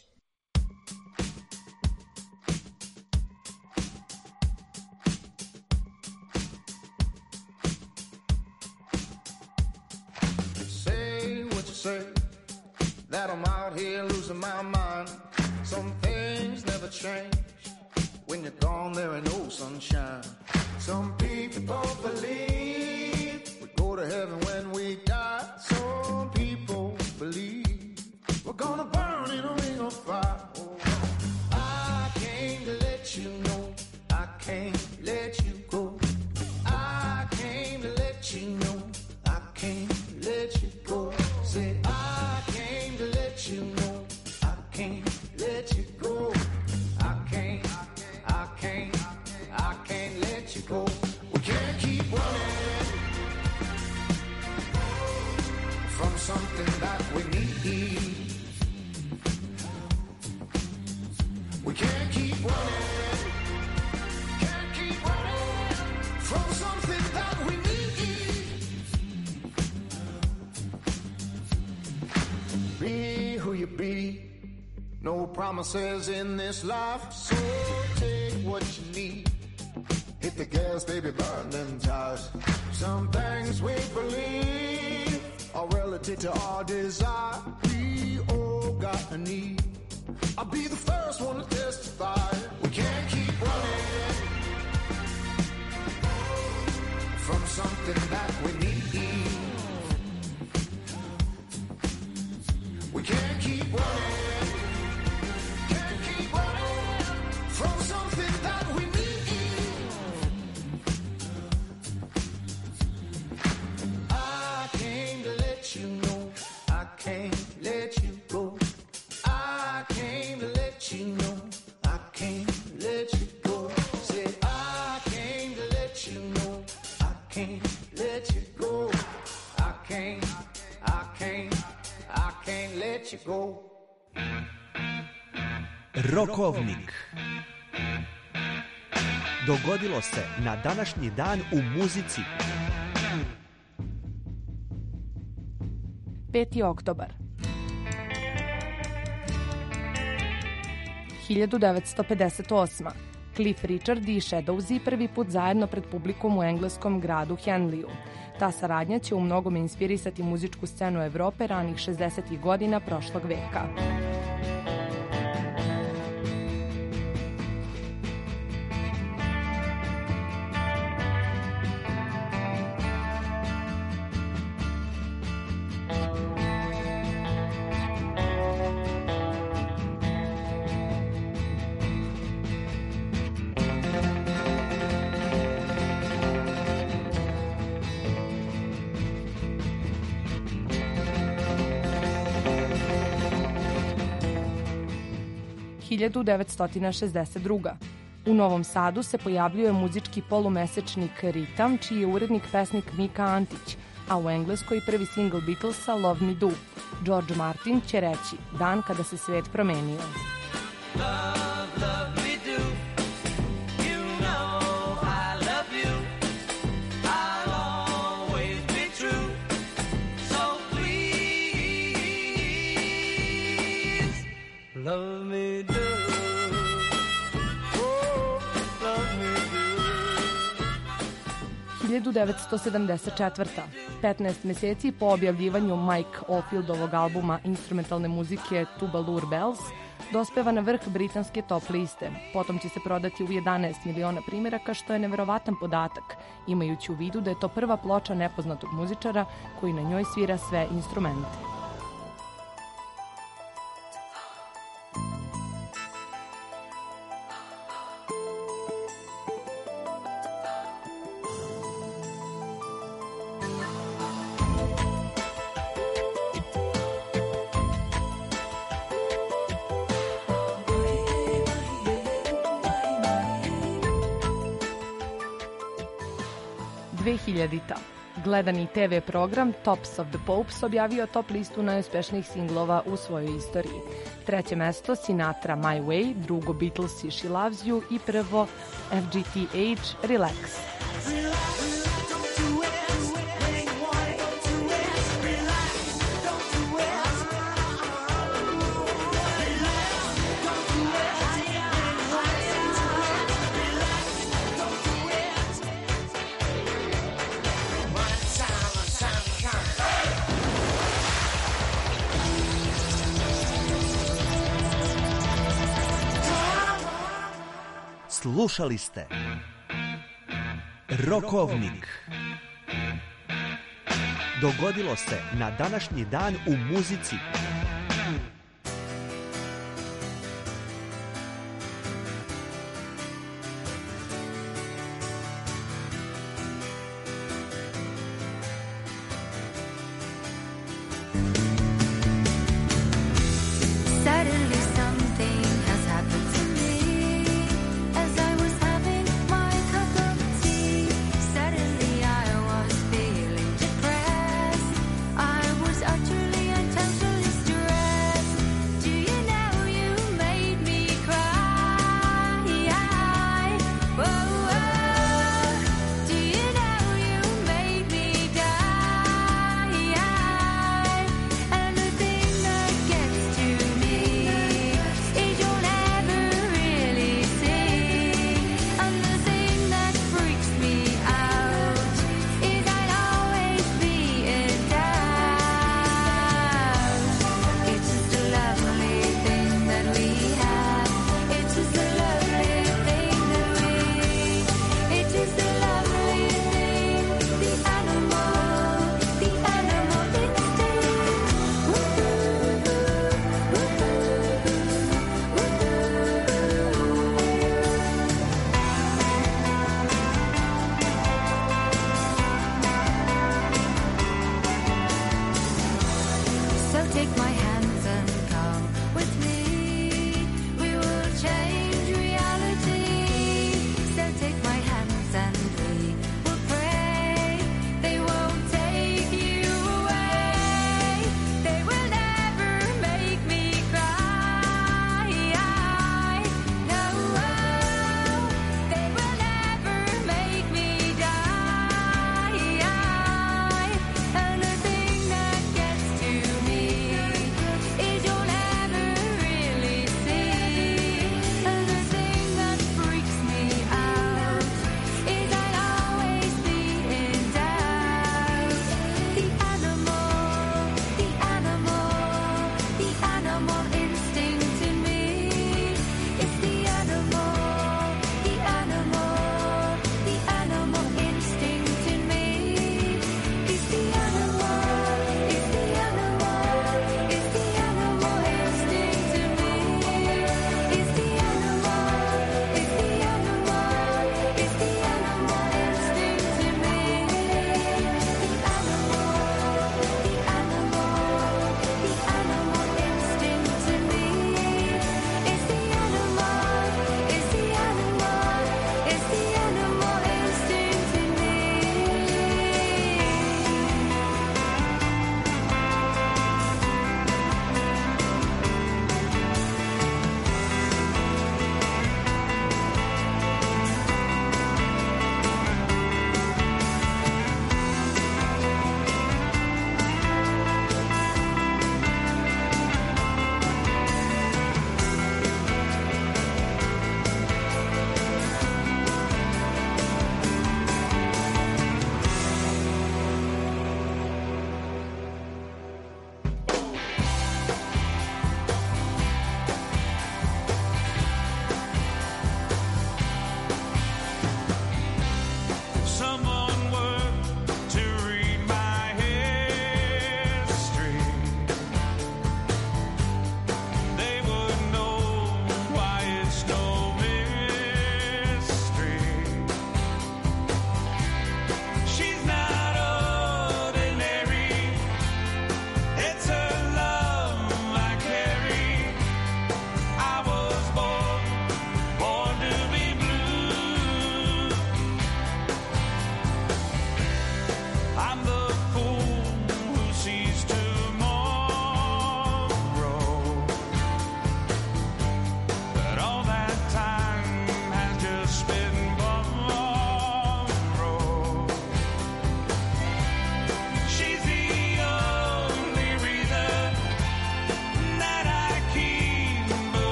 That I'm out here losing my mind. Some things never change. When you're gone, there ain't no sunshine. Some people believe we go to heaven when we die. Some people believe we're gonna burn in a ring of fire. Oh, I can't let you know. I can't let you go. I can't let you know. I can't let you go. Say I can't let you know. I can't let you go. I can't let you go. We can't keep running from something that we need. We can't keep running. Can't keep running from something that we need. Be who you be. No promises in this life, so take what you need. Hit the gas, baby, burn them tires. Some things we believe are relative to our desire. We all got a need. I'll be the first one to testify. We can't keep running from something that we need. We can't keep running. Can't keep running from something that we need. I can't let you know. I can't let you go. I can't let you know. I can't let you go. Say I can't let you know. I can't let you go. I can't let you go. Rokovnik. Dogodilo se na današnji dan u muzici. 5. oktobar 1958. Cliff Richard i Shadowsy prvi put zajedno pred publikom u engleskom gradu Henleyu. Ta saradnja će u mnogome inspirisati muzičku scenu Evrope ranih 60. godina prošlog veka. U Novom Sadu se pojavljuje muzički polumesečnik Ritam, čiji je urednik pesnik Mika Antić, a u Engleskoj prvi singl Beatlesa Love Me Do. George Martin će reći Dan kada se svet promenio. Love, love me do. You know I love you. 1974. 15 meseci po objavljivanju Mike Oldfieldovog albuma instrumentalne muzike Tubalur Bells dospeva na vrh britanske top liste. Potom će se prodati u 11 miliona primjeraka, što je neverovatan podatak, imajući u vidu da je to prva ploča nepoznatog muzičara koji na njoj svira sve instrumente. Gledani TV program Tops of the Popes objavio top listu najuspešnijih singlova u svojoj istoriji. Treće mesto Sinatra My Way, drugo Beatlesi She Loves You i prvo FGTH Relax. Slušali ste Rokovnik. Dogodilo se na današnji dan u muzici.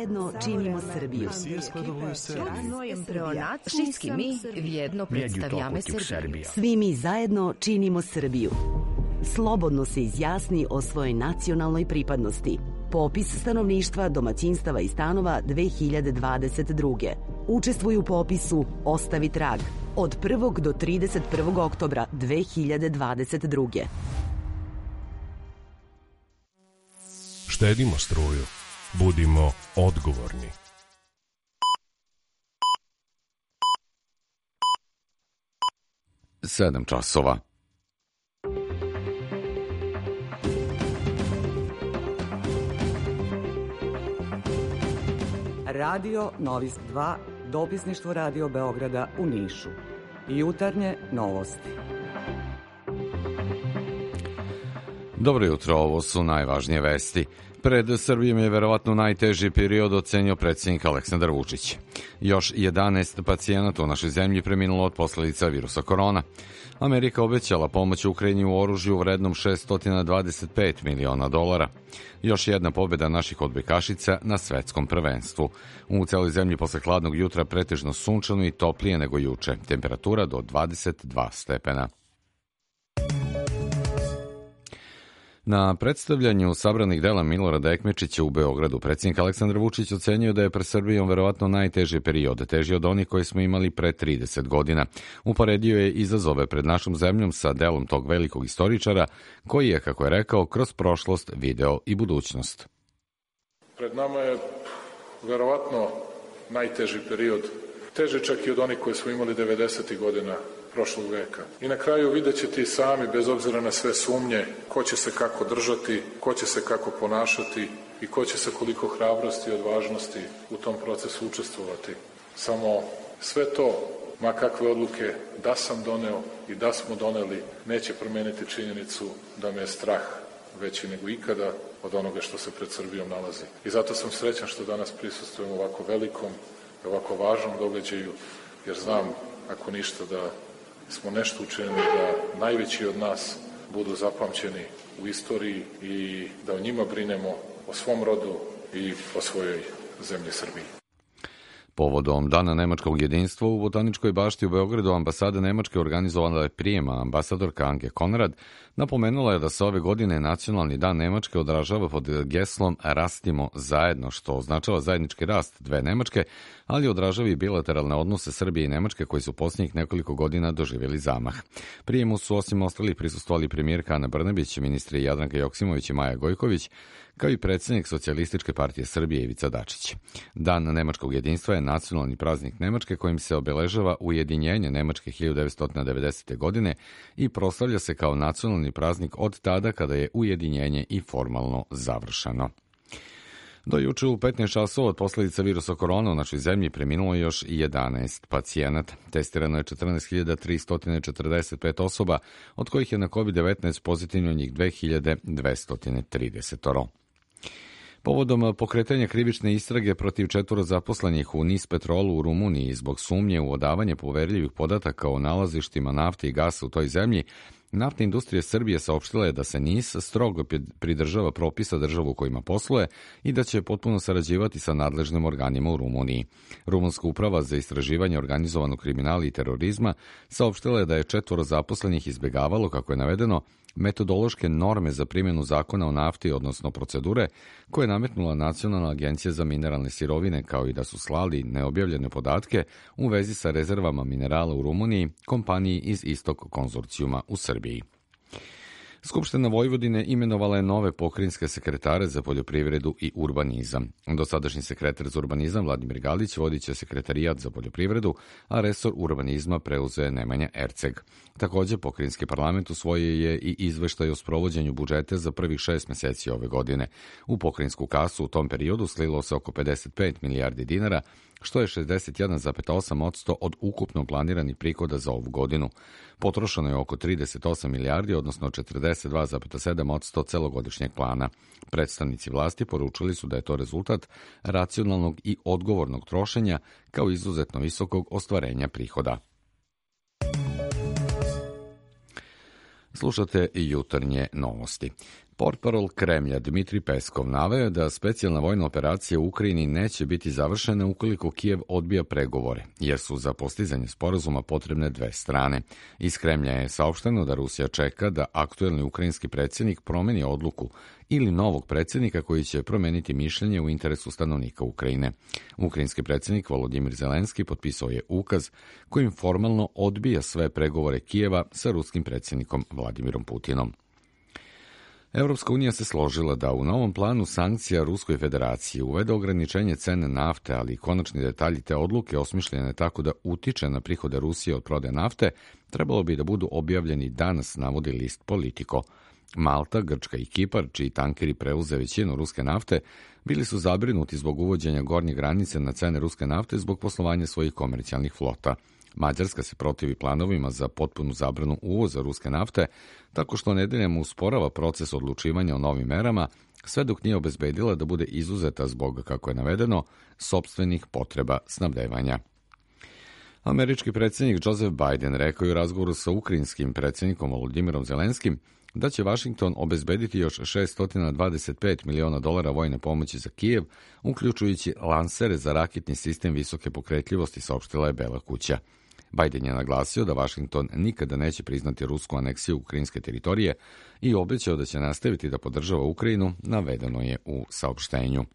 zajedno činimo Srbiju. Všetci mi vjedno predstavljame Srbiju. Svi mi zajedno činimo Srbiju. Slobodno se izjasni o svojoj nacionalnoj pripadnosti. Popis stanovništva, domaćinstava i stanova 2022. Učestvuj u popisu Ostavi trag od 1. do 31. oktobra 2022. Štedimo struju. Budimo odgovorni. Sedam časova. Radio Novi 2, dopisništvo Radio Beograda u Nišu. Jutarnje novosti. Dobro jutro, ovo su najvažnije vesti. Pred Srbijom je verovatno najteži period, ocenio predsjednik Aleksandar Vučić. Još 11 pacijenata u našoj zemlji preminulo od posledica virusa korona. Amerika obećala pomoć Ukrajini u oružju vrednom $625 miliona. Još jedna pobjeda naših odbojkašica na svetskom prvenstvu. U celoj zemlji posle hladnog jutra pretežno sunčano i toplije nego juče. Temperatura do 22 stepena. Na predstavljanju sabranih dela Milorada Ekmečića u Beogradu, predsjednik Aleksandar Vučić ocenio da je pred Srbijom verovatno najteži period, teži od onih koje smo imali pre 30 godina. Uporedio je izazove pred našom zemljom sa delom tog velikog istoričara, koji je, kako je rekao, kroz prošlost video i budućnost. Pred nama je verovatno najteži period, teži čak i od onih koje smo imali 90. godina prošlog veka. I na kraju vidjet ćete i sami, bez obzira na sve sumnje, ko će se kako držati, ko će se kako ponašati i ko će sa koliko hrabrosti i odvažnosti u tom procesu učestvovati. Samo sve to, ma kakve odluke da sam doneo i da smo doneli, neće promeniti činjenicu da me je strah veći nego ikada od onoga što se pred Srbijom nalazi. I zato sam srećan što danas prisustvujem ovako velikom, ovako važnom događaju, jer znam, ako ništa, da smo nešto učinili da najveći od nas budu zapamćeni u istoriji i da o njima brinemo, o svom rodu i o svojoj zemlji Srbiji. Povodom Dana nemačkog jedinstva u Botaničkoj bašti u Beogradu ambasada Nemačke organizovala je prijema. Ambasadorka Anke Konrad napomenula je da se ove godine Nacionalni dan Nemačke odražava pod geslom Rastimo zajedno, što označava zajednički rast dve Nemačke, ali odražava i bilateralne odnose Srbije i Nemačke koji su posljednjih nekoliko godina doživjeli zamah. Prijemu su osim ostalih prisustvovali premijerka Ana Brnabić, ministri Jadranka Joksimović i Maja Gojković, kao i predsjednik Socijalističke partije Srbije Ivica Dačić. Dan nemačkog jedinstva je nacionalni praznik Nemačke kojim se obeležava ujedinjenje Nemačke 1990. godine i proslavlja se kao nacionalni praznik od tada kada je ujedinjenje i formalno završeno. Do juče u 15 časova od posljedica virusa korona u našoj zemlji preminulo još 11 pacijenata. Testirano je 14.345 osoba, od kojih je na COVID-19 pozitivno njih 2230. Povodom pokretanja krivične istrage protiv 4 zaposlenih u NIS Petrolu u Rumuniji zbog sumnje u odavanje poverljivih podataka o nalazištima nafte i gasa u toj zemlji, Naftna industrija Srbije saopštila je da se NIS strogo pridržava propisa država u kojima posluje i da će potpuno sarađivati sa nadležnim organima u Rumuniji. Rumunska uprava za istraživanje organizovanog kriminala i terorizma saopštila je da je 4 zaposlenih izbjegavalo, kako je navedeno, metodološke norme za primjenu zakona o nafti, odnosno procedure, koje je nametnula Nacionalna agencija za mineralne sirovine, kao i da su slali neobjavljene podatke u vezi sa rezervama minerala u Rumuniji, kompaniji iz istog konzorcijuma u Srbiji. Skupština Vojvodine imenovala je nove pokrajinske sekretare za poljoprivredu i urbanizam. Dosadašnji sekretar za urbanizam Vladimir Galić vodit će sekretarijat za poljoprivredu, a resor urbanizma preuzeo je Nemanja Erceg. Također, pokrajinski parlament usvojio je i izveštaj o sprovođenju budžeta za prvih 6 meseci ove godine. U pokrajinsku kasu u tom periodu slilo se oko 55 milijardi dinara, što je 61,8% od ukupno planiranih prihoda za ovu godinu. Potrošeno je oko 38 milijardi, odnosno 42,7% celogodišnjeg plana. Predstavnici vlasti poručili su da je to rezultat racionalnog i odgovornog trošenja, kao izuzetno visokog ostvarenja prihoda. Slušate jutarnje novosti. Portparol Kremlja Dmitri Peskov naveo da specijalna vojna operacija u Ukrajini neće biti završena ukoliko Kijev odbija pregovore, jer su za postizanje sporazuma potrebne dve strane. Iz Kremlja je saopšteno da Rusija čeka da aktuelni ukrajinski predsjednik promeni odluku ili novog predsjednika koji će promeniti mišljenje u interesu stanovnika Ukrajine. Ukrajinski predsjednik Volodimir Zelenski potpisao je ukaz kojim formalno odbija sve pregovore Kijeva sa ruskim predsjednikom Vladimirom Putinom. Evropska unija se složila da u novom planu sankcija Ruskoj federaciji uvede ograničenje cene nafte, ali konačni detalji te odluke osmišljene tako da utiče na prihode Rusije od prodaje nafte trebalo bi da budu objavljeni danas, navodi list Politico. Malta, Grčka i Kipar, čiji tankeri preuze većinu ruske nafte, bili su zabrinuti zbog uvođenja gornje granice na cene ruske nafte zbog poslovanja svojih komercijalnih flota. Mađarska se protivi planovima za potpunu zabranu uvoza ruske nafte, tako što nedeljama usporava proces odlučivanja o novim merama, sve dok nije obezbedila da bude izuzeta zbog, kako je navedeno, sopstvenih potreba snabdevanja. Američki predsjednik Joseph Biden rekao je u razgovoru sa ukrajinskim predsjednikom Volodimirom Zelenskim da će Vašington obezbediti još $625 miliona vojne pomoći za Kijev, uključujući lansere za raketni sistem visoke pokretljivosti, saopštila je Bela kuća. Biden je naglasio da Vašington nikada neće priznati rusku aneksiju ukrajinske teritorije i obećao da će nastaviti da podržava Ukrajinu, navedeno je u saopštenju.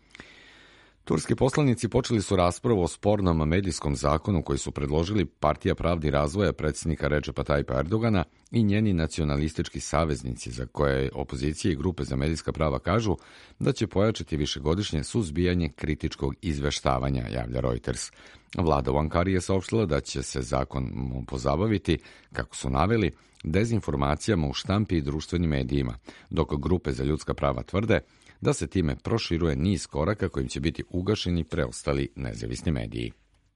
Turski poslanici počeli su raspravu o spornom medijskom zakonu koji su predložili Partija pravde i razvoja predsjednika Recepa Tayyipa Erdogana i njeni nacionalistički saveznici, za koje opozicije i grupe za medijska prava kažu da će pojačati višegodišnje suzbijanje kritičkog izveštavanja, javlja Reuters. Vlada u Ankari je saopštila da će se zakon pozabaviti, kako su naveli, dezinformacijama u štampi i društvenim medijima, dok grupe za ljudska prava tvrde da se time proširuje niz koraka kojim će biti ugašeni preostali nezavisni mediji.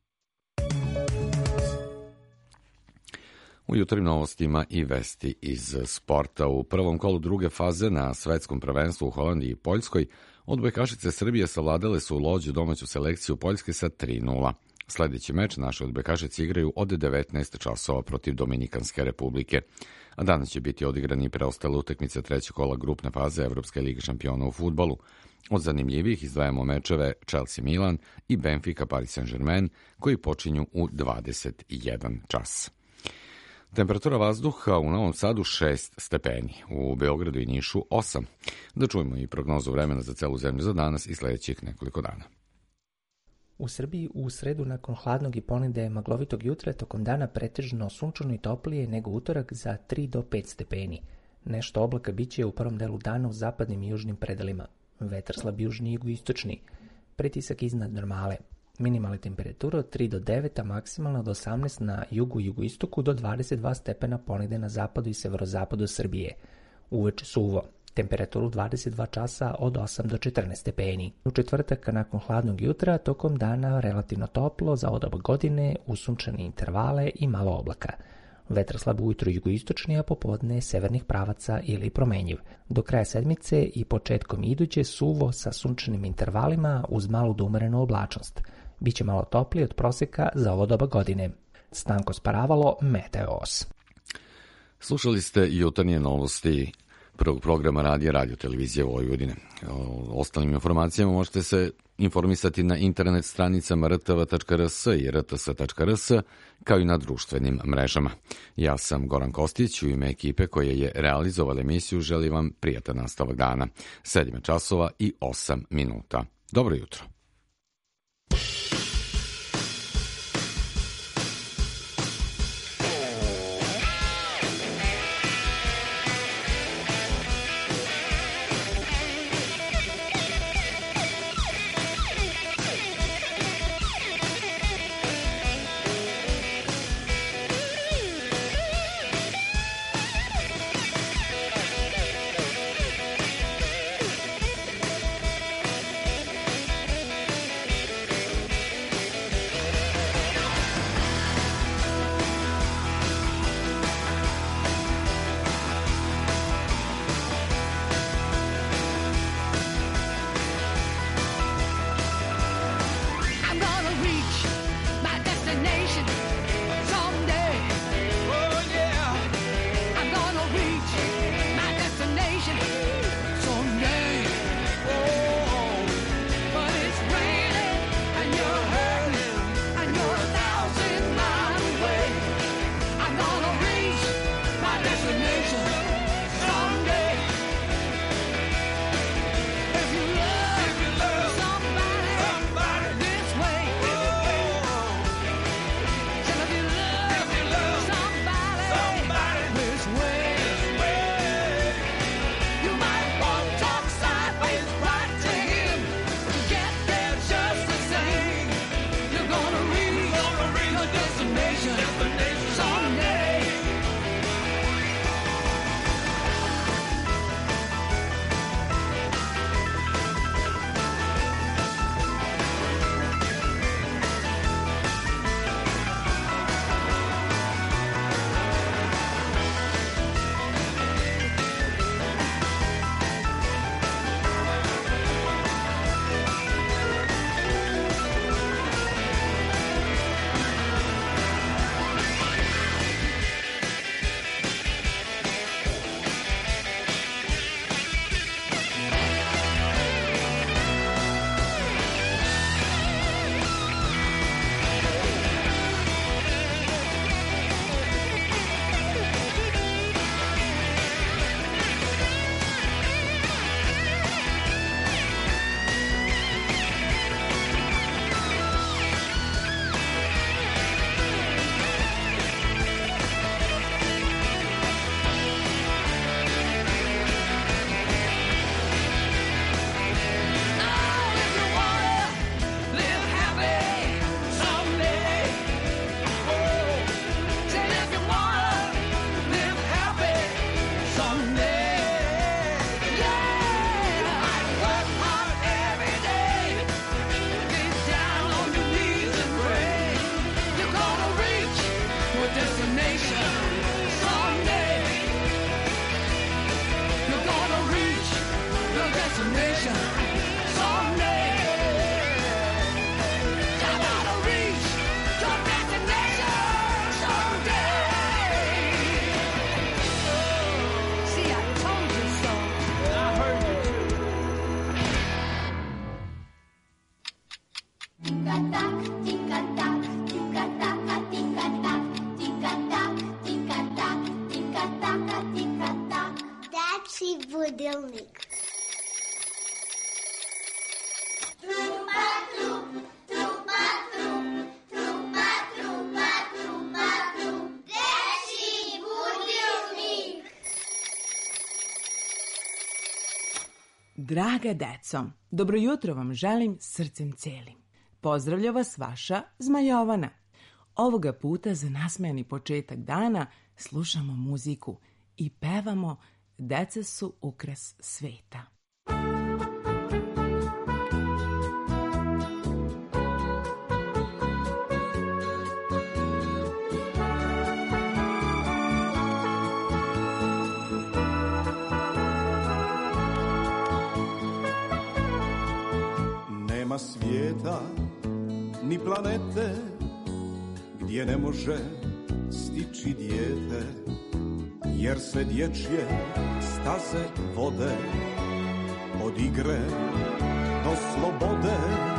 U jutrim novostima i vesti iz sporta. U prvom kolu druge faze na svetskom prvenstvu u Holandiji i Poljskoj odbojkašice Srbije savladale su u Lođu domaću selekciju Poljske sa 3:0. Sljedeći meč naše odbojkašice igraju od 19 časova protiv Dominikanske republike. A danas će biti odigrani preostale utakmice trećeg kola grupne faze Evropske lige šampiona u fudbalu. Od zanimljivih izdvajamo mečeve Chelsea-Milan i Benfica-Paris Saint-Germain koji počinju u 21 čas. Temperatura vazduha u Novom Sadu 6 stepeni, u Beogradu i Nišu 8. Da čujemo i prognozu vremena za celu zemlju za danas i sljedećih nekoliko dana. U Srbiji u sredu nakon hladnog i ponede maglovitog jutra tokom dana pretežno sunčano i toplije nego utorak za 3 do 5 stepeni. Nešto oblaka biće u prvom delu dana u zapadnim i južnim predelima. Vetar slab južni i jugoistočni. Pritisak iznad normale. Minimalna temperatura od 3 do 9, a maksimalna do 18 na jugu i jugoistoku do 22 stepena ponegde na zapadu i severozapadu Srbije. Uveče suvo. Temperaturu 22 časa od 8 do 14 stepeni. U četvrtak nakon hladnog jutra tokom dana relativno toplo za ovo doba godine, uz sunčane intervale i malo oblaka. Vetar slab ujutru jugoistočni, a popodne severnih pravaca ili promenjiv. Do kraja sedmice i početkom iduće suvo sa sunčanim intervalima uz malu do umerenu oblačnost. Biće malo toplije od proseka za ovo doba godine. Stanko Sparavalo, Meteos. Slušali ste jutarnje novosti prvog programa Radio televizije Vojvodine. O ostalim informacijama možete se informisati na internet stranicama rtv.rs i rts.rs, kao i na društvenim mrežama. Ja sam Goran Kostić, u ime ekipe koja je realizovala emisiju želim vam prijatan nastavak dana. 7 časova i 8 minuta. Dobro jutro. budilnik. Draga deco, dobro jutro vam želim srcem celim. Pozdravlja vas vaša Zmajovana. Ovoga puta za nasmejani početak dana slušamo muziku i pevamo Deca su ukras sveta. Nema svijeta ni planete gdje ne može stići dijete, jer sve dječje staze vode od igre do slobode.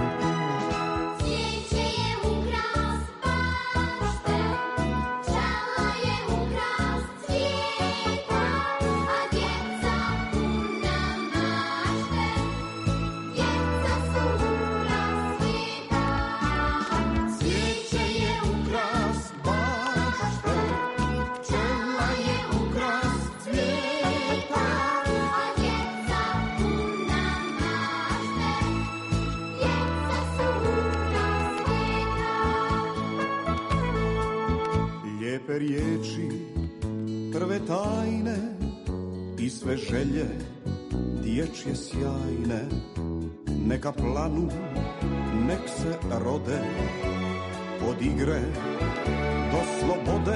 Lijepe riječi, prve tajne i sve želje dječje sjajne, neka planu, nek se rode od igre do slobode.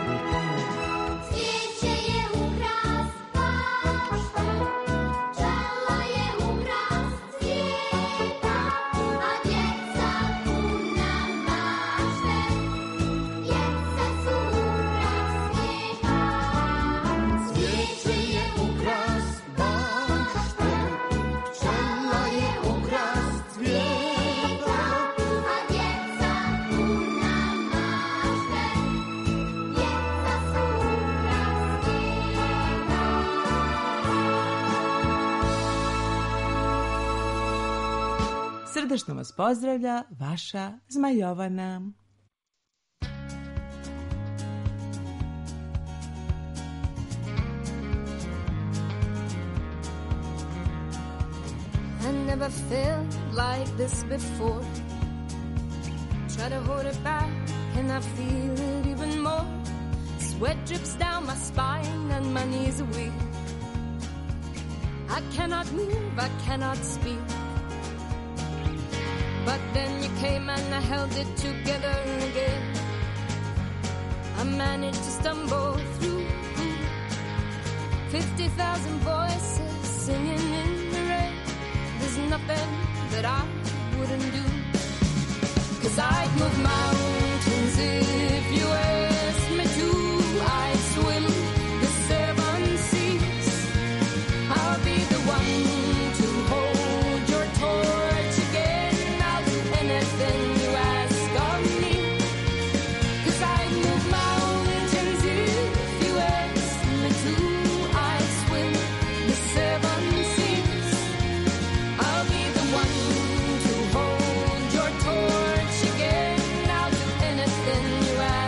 Srdačno vas pozdravlja vaša Zmajovana. I never felt like this before. Try to hold it back and I feel it even more. Sweat drips down my spine and my knees are weak. I cannot move, I cannot speak. But then you came and I held it together again. I managed to stumble through 50,000 voices singing in the rain. There's nothing that I wouldn't do. 'Cause I'd move mountains if you asked me to. I'd swim the 7 seas. I'll be the one to hold your torch again. Anything you ask of me, 'cause I'd move mountains if you asked me to. I'd swim the 7 seas. I'll be the one to hold your torch again. I'll do anything you ask.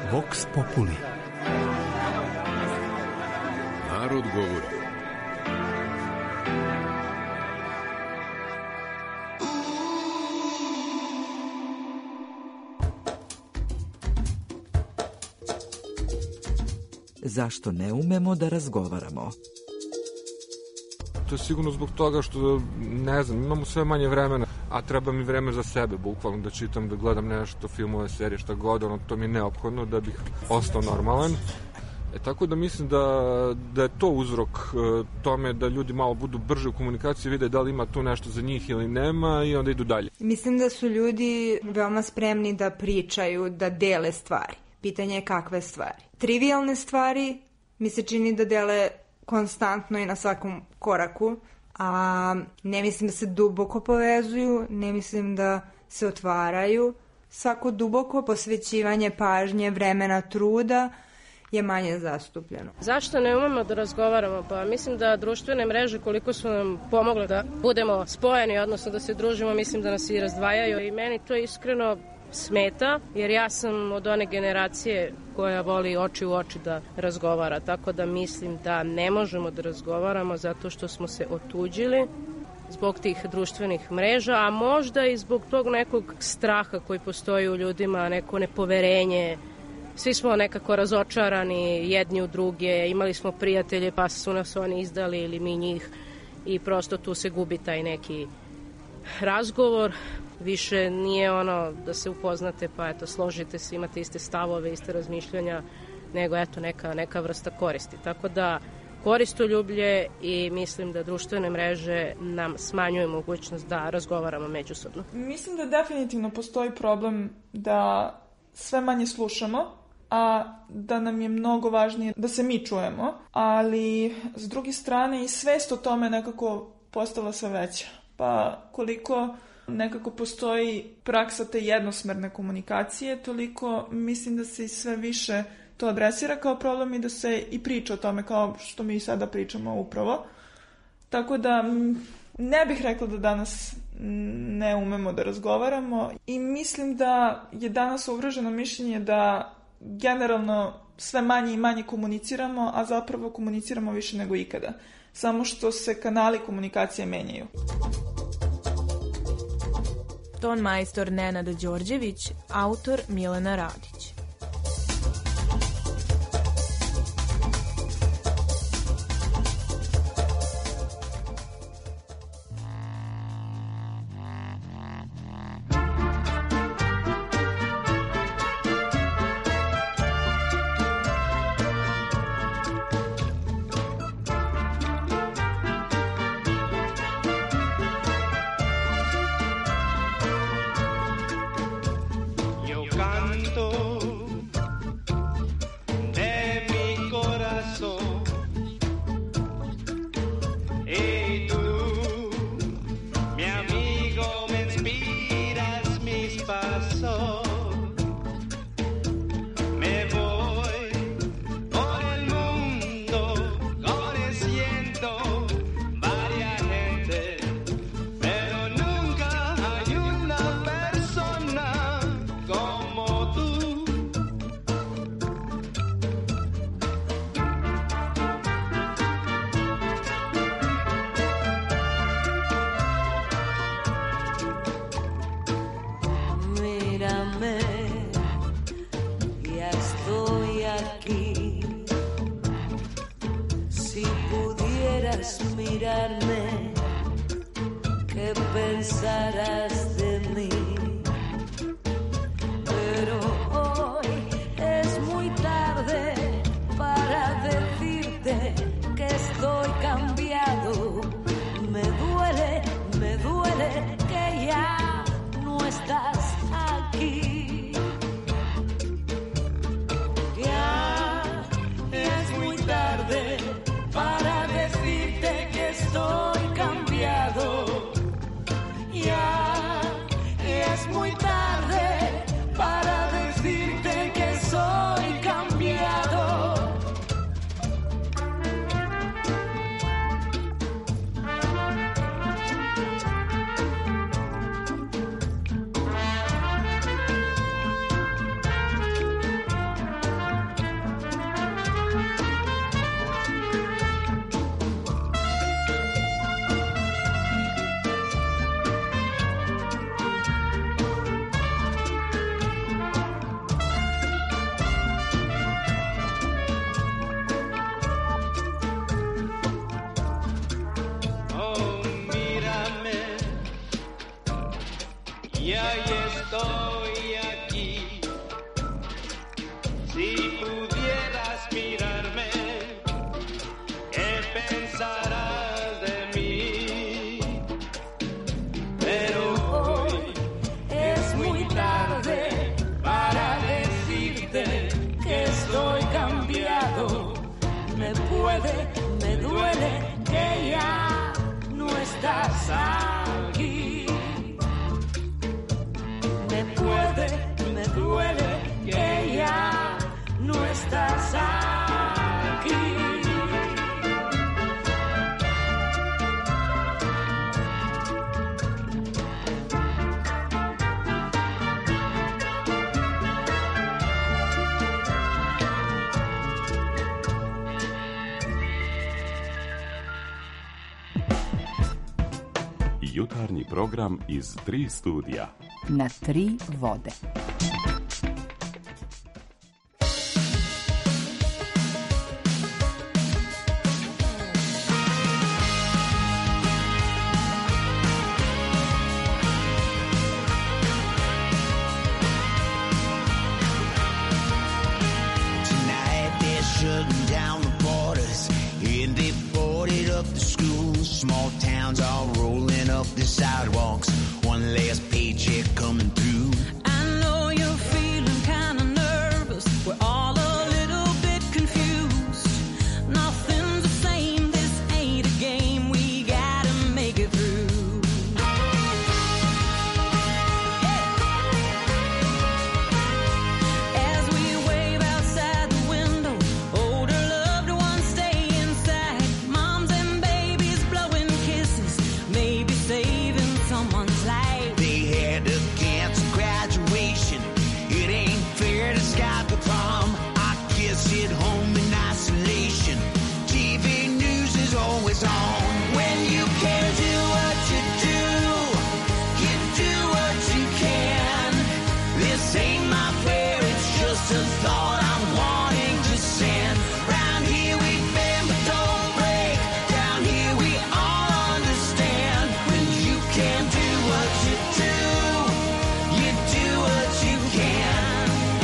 Vox Populi. Narod govori. Zašto ne umemo da razgovaramo? To je sigurno zbog toga što, ne znam, imamo sve manje vremena, a treba mi vreme za sebe, bukvalno, da čitam, da gledam nešto, filmove, serije, šta god, to mi je neophodno da bih ostao normalan. Tako da mislim da je to uzrok tome da ljudi malo budu brže u komunikaciji, vide da li ima tu nešto za njih ili nema i onda idu dalje. Mislim da su ljudi veoma spremni da pričaju, da dele stvari. Pitanje je kakve stvari. Trivijalne stvari mi se čini da dele konstantno i na svakom koraku, a ne mislim da se duboko povezuju, ne mislim da se otvaraju. Svako duboko posvećivanje pažnje, vremena, truda je manje zastupljeno. Zašto ne umemo da razgovaramo? Pa mislim da društvene mreže koliko su nam pomogle da budemo spojeni, odnosno da se družimo, mislim da nas i razdvajaju i meni to iskreno smeta, jer ja sam od one generacije koja voli oči u oči da razgovara, tako da mislim da ne možemo da razgovaramo zato što smo se otuđili zbog tih društvenih mreža, a možda i zbog tog nekog straha koji postoji u ljudima, neko nepoverenje. Svi smo nekako razočarani jedni u druge, imali smo prijatelje pa su nas oni izdali ili mi njih i prosto tu se gubi taj neki razgovor. Više nije ono da se upoznate pa eto složite se, imate iste stavove, iste razmišljanja, nego eto neka vrsta koristi. Tako da koristoljublje i mislim da društvene mreže nam smanjuju mogućnost da razgovaramo međusobno. Mislim da definitivno postoji problem da sve manje slušamo, a da nam je mnogo važnije da se mi čujemo, ali s druge strane i svest o tome nekako postala sve veća. Pa koliko nekako postoji praksa te jednosmerne komunikacije, toliko mislim da se i sve više to adresira kao problem i da se i priča o tome kao što mi sada pričamo upravo. Tako da ne bih rekla da danas ne umemo da razgovaramo i mislim da je danas uvreženo mišljenje da generalno sve manje i manje komuniciramo, a zapravo komuniciramo više nego ikada. Samo što se kanali komunikacije menjaju. Ton majstor Nenad Đorđević, autor Milena Radić. ya estoy aquí. Si pudieras mirarme, ¿qué pensarás de mí? Pero hoy es muy tarde para decirte que estoy cambiado. Me duele que ya no estás aquí. Me duele que ya no estás aquí. Jutarnji program iz 3 studija. Na 3 vode. Tonight they're shutting down the borders and they boarded up the schools. Small towns all rolling up the sidewalks. One last paycheck coming through. I know you're feeling kind of nervous. We're all a little bit confused. Nothing's the same. This ain't a game. We gotta make it through. As we wave outside the window, older loved ones stay inside. Moms and babies blowing kisses, maybe saving someone's life. They had to cancel graduation. It ain't fair to Skype the prom. I kiss it home in isolation. TV news is always on. When you can't do what you do what you can. This ain't my prayer, it's just a thought I'm wanting to send. Round here we bend but don't break. Down here we all understand. When you can't do what you do what you can.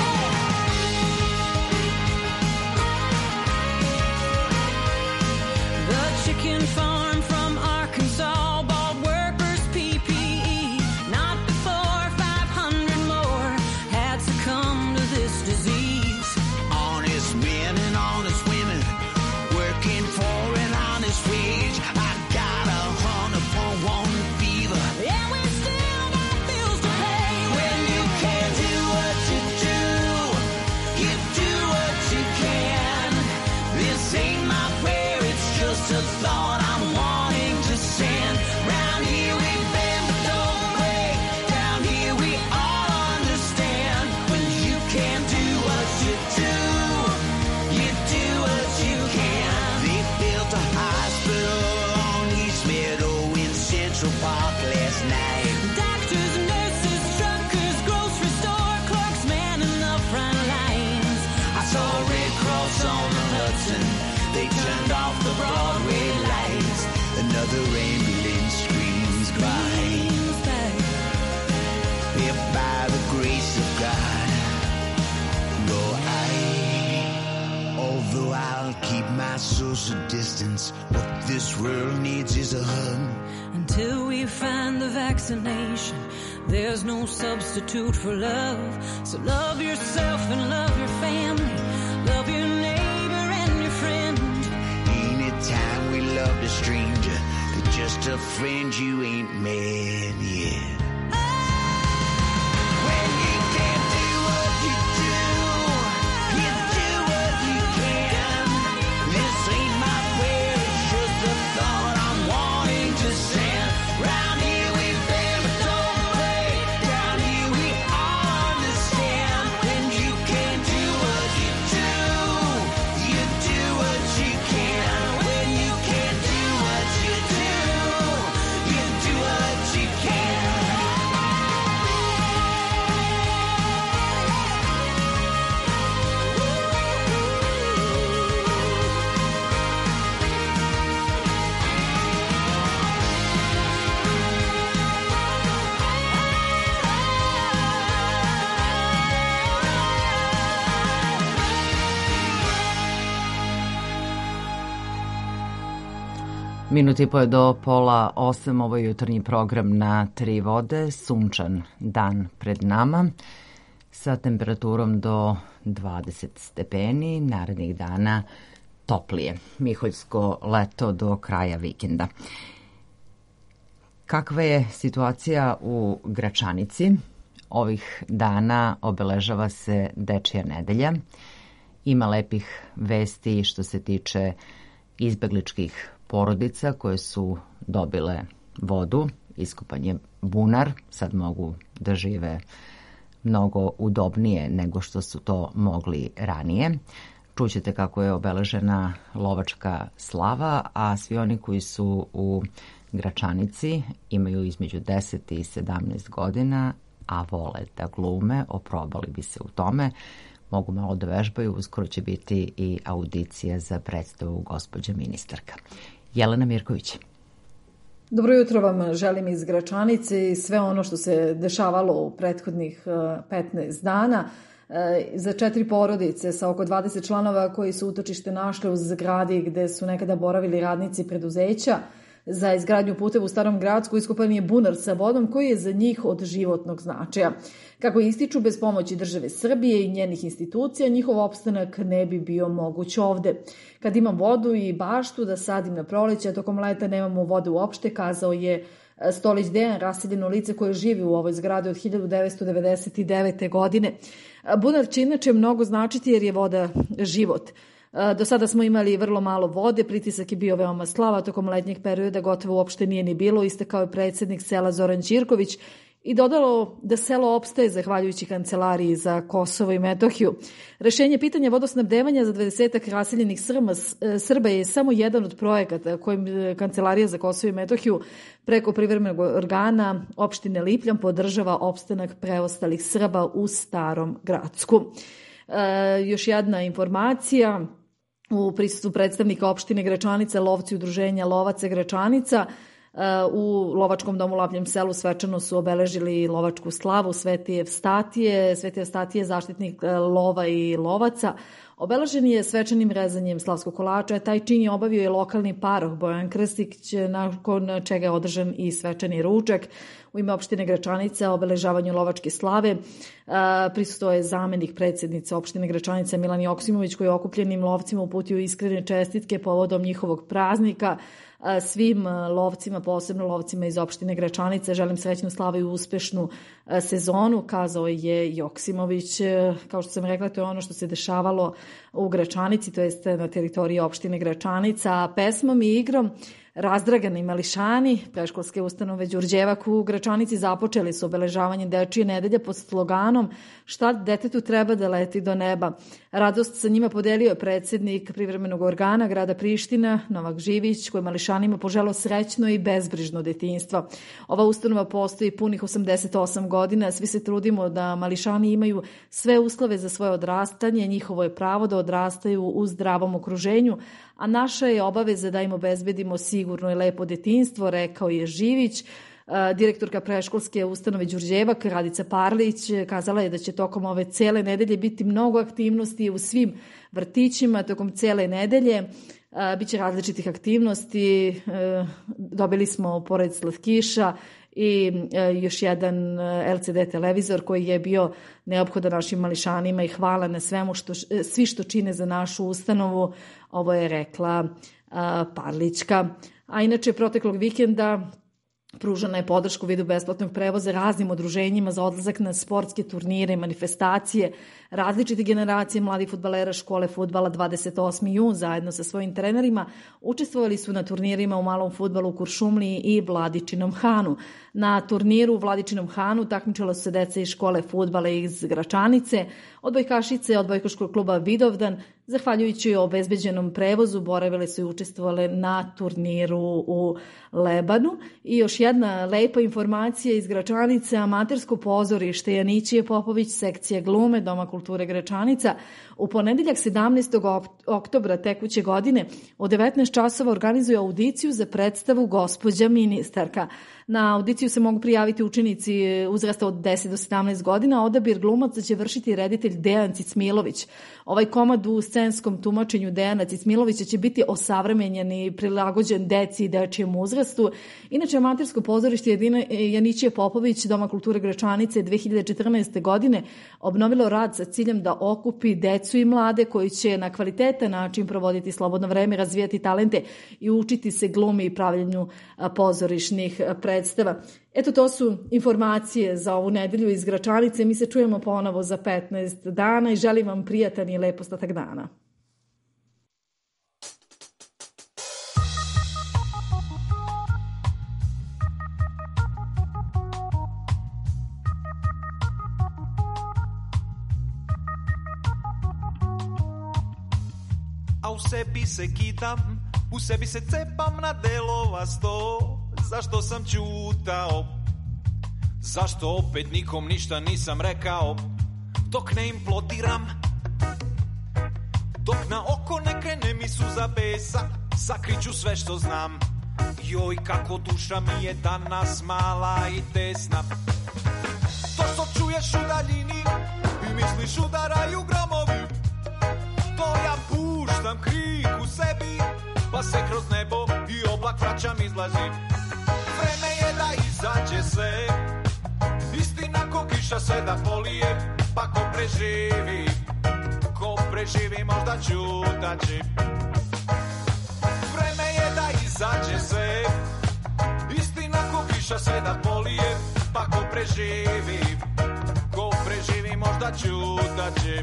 The chicken farm from Arkansas bought workers PPE. Not before 500 more had succumbed to this disease. Honest men and honest women working for an honest wage. I got 100.1 fever. Yeah, we still got bills to pay. When you can't do what you do what you can. This ain't my prayer, it's just a thought I'm wanting to send. Round here we bend but don't break. Down here we all understand. When you can't do what you do what you can. They built a hospital on East Meadow in Central Park last night. Doctors, nurses, truckers, grocery store clerks, man in the front lines. I saw a Red Cross on the Hudson. They turned off the Broadway lights. Another ambulance screams by. If by the grace of God, although I'll keep my social distance, what this world needs is a hug. Until we find the vaccination, there's no substitute for love. So love yourself and love your family. Love your neighbor and your friend. Ain't it time we loved a stranger, but just a friend you ain't met yet? When you can't do what you do what you can. This ain't my prayer, it's just a thought I'm wanting to send. Round here we bend but don't break. Down here we all understand. When you can't do what you do what you can. When you can't do what you do what you can. Minut i po je do 7:30, ovo je jutarnji program na Tri vode, sunčan dan pred nama, sa temperaturom do 20 stepeni, narednih dana toplije, miholjsko leto do kraja vikenda. Kakva je situacija u Gračanici? Ovih dana obeležava se Dečija nedelja. Ima lepih vesti što se tiče izbegličkih porodica koje su dobile vodu, iskopan je bunar, sad mogu da žive mnogo udobnije nego što su to mogli ranije. Čućete kako je obeležena lovačka slava, a svi oni koji su u Gračanici imaju između 10 i 17 godina, a vole da glume, oprobali bi se u tome, mogu malo da vežbaju, uskoro će biti i audicija za predstavu gospođa ministarka. Jelena Mirković. Dobro jutro vam želim iz Gračanice i sve ono što se dešavalo u prethodnih 15 dana. Za 4 porodice sa oko 20 članova koji su utočište našle u zgradi gde su nekada boravili radnici preduzeća za izgradnju puteva u Starom Gradsku iskopan je bunar sa vodom koji je za njih od životnog značaja. Kako ističu, bez pomoći države Srbije i njenih institucija, njihov opstanak ne bi bio moguć ovde. Kad imam vodu i baštu da sadim na proleće, a tokom leta nemamo vode uopšte, kazao je Stolić Dejan, raseljeno lice koje živi u ovoj zgradi od 1999. godine. Bunar će inače mnogo značiti jer je voda život. Do sada smo imali vrlo malo vode, pritisak je bio veoma slava, tokom letnjeg perioda gotovo uopšte nije ni bilo, istakao je predsjednik sela Zoran Ćirković i dodalo da selo opstaje zahvaljujući Kancelariji za Kosovo i Metohiju. Rešenje pitanja vodosnabdevanja za 20 raseljenih Srba je samo jedan od projekata kojim Kancelarija za Kosovo i Metohiju preko privremenog organa opštine Lipljan podržava opstanak preostalih Srba u Starom Gradsku. Još jedna informacija, u prisustvu predstavnika opštine Gračanica, lovci udruženja Lovaca Gračanica u lovačkom domu u Lapljem selu svečano su obeležili lovačku slavu Sveti Evstatije. Sveti Evstatije je zaštitnik lova i lovaca. Obeležen je svečanim rezanjem slavskog kolača. Taj čin je obavio i lokalni paroh Bojan Krstić, nakon čega je održan i svečani ručak. U ime opštine Gračanica obeležavanju lovačke slave prisustvovao je zamenik predsjednice opštine Gračanica Milan Joksimović, koji je okupljenim lovcima uputio iskrene čestitke povodom njihovog praznika. Svim lovcima, posebno lovcima iz opštine Gračanice, želim srećnu slavu i uspešnu sezonu, kazao je Joksimović. Kao što sam rekla, to je ono što se dešavalo u Gračanici, to jest na teritoriji opštine Gračanica, a pesmom i igrom razdragani mališani predškolske ustanove Đurđevak u Gračanici započeli su obeležavanje Dečije nedelje pod sloganom "Šta detetu treba da leti do neba". Radost sa njima podelio je predsjednik privremenog organa grada Priština Novak Živić, koji mališanima poželao srećno i bezbrižno detinjstvo. Ova ustanova postoji punih 88 godina, svi se trudimo da mališani imaju sve uslove za svoje odrastanje, njihovo je pravo da odrastaju u zdravom okruženju, a naša je obaveza da im obezbedimo sigurno i lepo detinjstvo, rekao je Živić. Direktorka predškolske ustanove Đurđevak, Radica Parlić, kazala je da će tokom ove cele nedelje biti mnogo aktivnosti u svim vrtićima tokom cele nedelje. Biće različitih aktivnosti. Dobili smo pored slatkiša i još jedan LCD televizor koji je bio neophodan našim mališanima i hvala na svemu svi što čine za našu ustanovu. Ovo je rekla Parlićka. A inače, proteklog vikenda pružana je podrška u vidu besplatnog prevoza raznim udruženjima za odlazak na sportske turnire i manifestacije. Različite generacije mladih fudbalera škole fudbala 28. jun zajedno sa svojim trenerima učestvovali su na turnirima u malom fudbalu u Kuršumliji i Vladičinom Hanu. Na turniru u Vladičinom Hanu takmičila su se deca iz škole fudbala iz Gračanice, odbojkašice odbojkaškog kluba Vidovdan. Zahvaljujući obezbeđenom prevozu boravile su i učestvovale na turniru u Lebanu. I još jedna lepa informacija iz Gračanice, amatersko pozorište Janićije Popović, sekcija glume Doma kulture Gračanica, u ponedeljak 17. oktobra tekuće godine u 19 časova organizuje audiciju za predstavu Gospođa ministarka. Na audiciju se mogu prijaviti učenici uzrasta od 10 do 17 godina. Odabir glumaca će vršiti reditelj Dejan Cicmilović. Ovaj komad u scenskom tumačenju Dejana Cicmilovića će biti osavremenjen i prilagođen deci i dečijem uzrastu. Inače, amatersko pozorište Janićije Popović Doma kulture Gračanice 2014. godine obnovilo rad sa ciljem da okupi decu i mlade koji će na kvalitetan način provoditi slobodno vreme, razvijati talente i učiti se glumi i pravljenju pozorišnih predstava. Eto, to su informacije za ovu nedelju iz Gračanice. Mi se čujemo ponovo za 15 dana i želim vam prijatan i lep ostatak dana. A u sebi se kidam, u sebi se cepam na delova sto. Zašto sam ćutao? Zašto opet nikom ništa nisam rekao? Dok ne implodiram, dok na oko ne krene mi suza besa, sakriću sve što znam. Joj, kako duša mi je danas mala i tesna. To što čuješ u daljini i misliš udaraju gromovi, to ja puštam krik u sebi, pa se kroz nebo i oblak vraćam izlazi. Vreme je da izađe sve, istina ko kiša sve da polije, pa ko preživi možda ćutaće. Vreme je da izađe sve, istina ko kiša sve da polije, pa ko preživi možda ćutaće.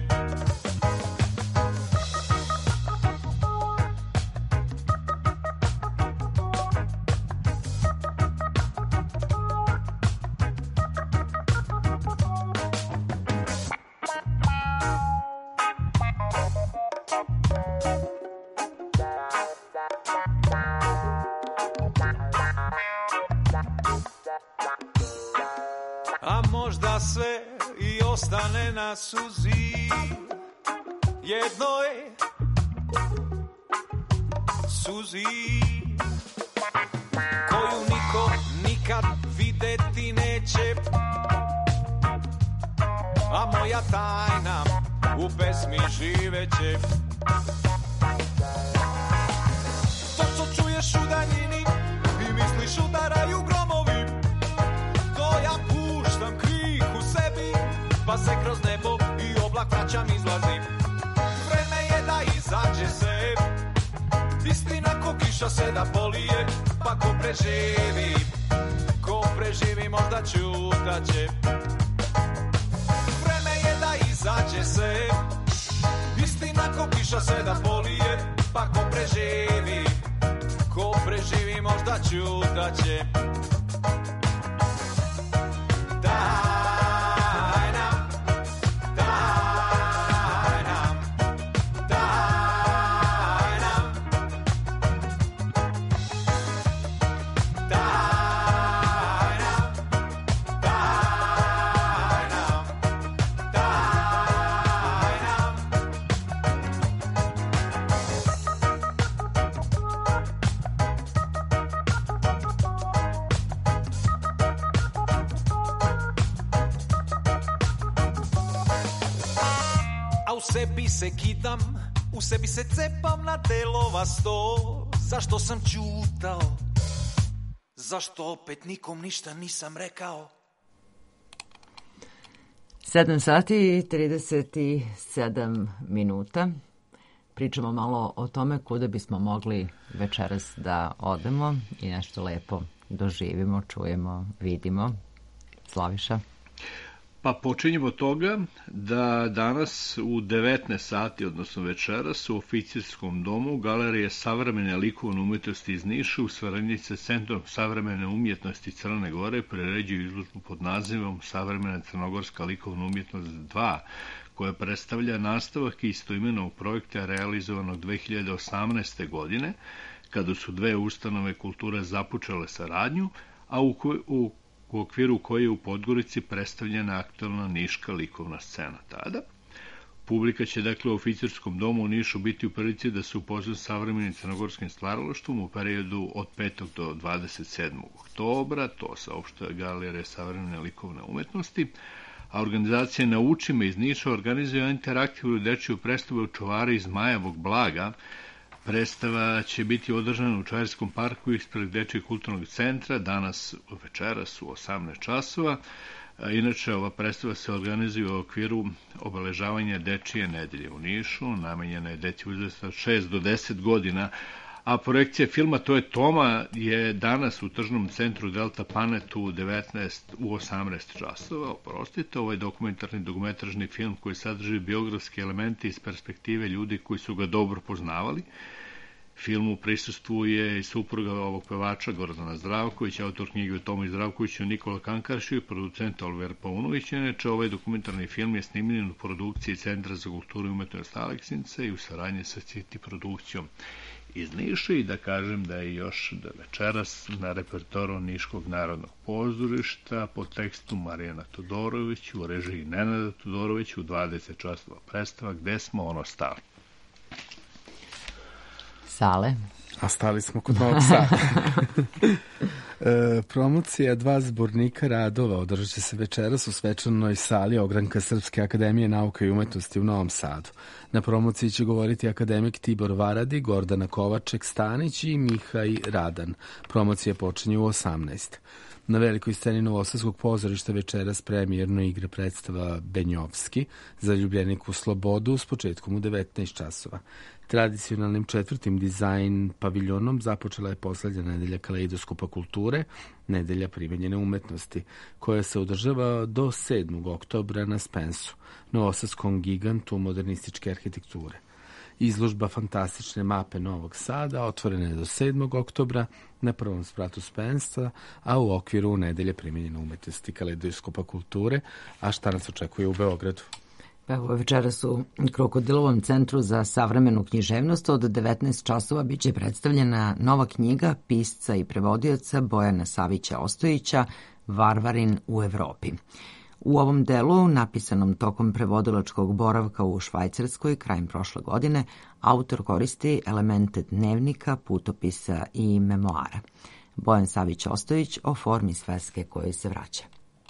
Sve i ostane na suzi. Jedno je suzi koju niko nikad videti neće, a moja tajna u pesmi živeće. To što čuješ u daljini i misliš udaraju gromovi, to ja puštam krik u sebi, pa se kroz nebo i oblak vraćam izlazim. Vreme je da izađe se, istina ko kiša se da polije, pa ko preživi možda ćutaće. Vreme je da izađe se, istina ko kiša se da polije, pa ko preživi možda ćutaće. sebi se kidam, u sebi se cepam na delova sto. Zašto sam ćutao? Zašto opet nikom ništa nisam rekao? 7 sati i 37 minuta. Pričamo malo o tome kuda bismo mogli večeras da odemo i nešto lepo doživimo, čujemo, vidimo. Slaviša? Pa počinjemo od toga da danas u 19 sati, odnosno večeras, u Oficirskom domu Galerije savremene likovne umjetnosti iz Niša u saradnji sa Centrom savremene umjetnosti Crne Gore priređuju izložbu pod nazivom Savremena crnogorska likovna umjetnost 2, koja predstavlja nastavak istoimenog projekta realizovanog 2018. godine, kada su dve ustanove kulture započele saradnju, a u okviru koje je u Podgorici predstavljena aktualna niška likovna scena tada. Publika će dakle u Oficirskom domu u Nišu biti u prilici da se upozna s savremenim crnogorskim stvaralaštvom u periodu od 5. do 27. oktobra, to saopštuje Galerija savremene likovne umetnosti, a organizacija Nauči me iz Niša organizuje interaktivnu dečiju predstavu Čuvari iz Majavog blaga. Predstava će biti održana u Čuvarskom parku ispred Dečijeg kulturnog centra danas večeras u 18 časova. Inače, ova predstava se organizuje u okviru obeležavanja Dečije nedelje u Nišu, namenjena je deci uzrasta od 6 do 10 godina, a projekcija filma To je Toma je danas u tržnom centru Delta Planet u 18 časova. Oprostite, ovo je dokumentarni dugometražni film koji sadrži biografske elemente iz perspektive ljudi koji su ga dobro poznavali. Filmu prisustvuje i supruga ovog pevača Gordana Zdravkovića, autor knjige o Tomi Zdravkoviću Nikola Kankaršiju i producent Oliver Paunović. Inače, ovaj dokumentarni film je snimljen u produkciji Centra za kulturu i umetnost Aleksinca i u saradnji sa City produkcijom iz Niša, i da kažem da je još večeras na repertoru Niškog narodnog pozorišta po tekstu Marijana Todorovića u režiji Nenada Todorovića u 20 časova predstava Gde smo ono stali. Sale. A stali smo kod Novog Sada. Promocija 2 zbornika radova održat će se večeras u svečanoj sali ogranka Srpske akademije nauka i umetnosti u Novom Sadu. Na promociji će govoriti akademik Tibor Varadi, Gordana Kovaček-Stanić i Mihaj Radan. Promocija počinje u 18. Na velikoj sceni Novosadskog pozorišta večeras premijerno igra predstava Benjovski, Zaljubljenik u slobodu, s početkom u 19 časova. Tradicionalnim 4. dizajn paviljonom započela je poslednja nedelja Kaleidoskopa kulture, nedelja primenjene umetnosti, koja se održava do 7. oktobra na Spensu, novosadskom gigantu modernističke arhitekture. Izložba fantastične mape Novog Sada otvorena je do 7. oktobra na prvom spratu Spensa, a u okviru nedelje primenjene umetnosti Kaleidoskopa kulture. A šta nas očekuje u Beogradu? Evo, večeras u Krokodilovom centru za savremenu književnost od 19 časova biće predstavljena nova knjiga pisca i prevodioca Bojana Savića Ostojića Varvarin u Evropi. U ovom delu, napisanom tokom prevodilačkog boravka u Švajcarskoj krajem prošle godine, autor koristi elemente dnevnika, putopisa i memoara. Bojan Savić Ostojić o formi sveske kojoj se vraća.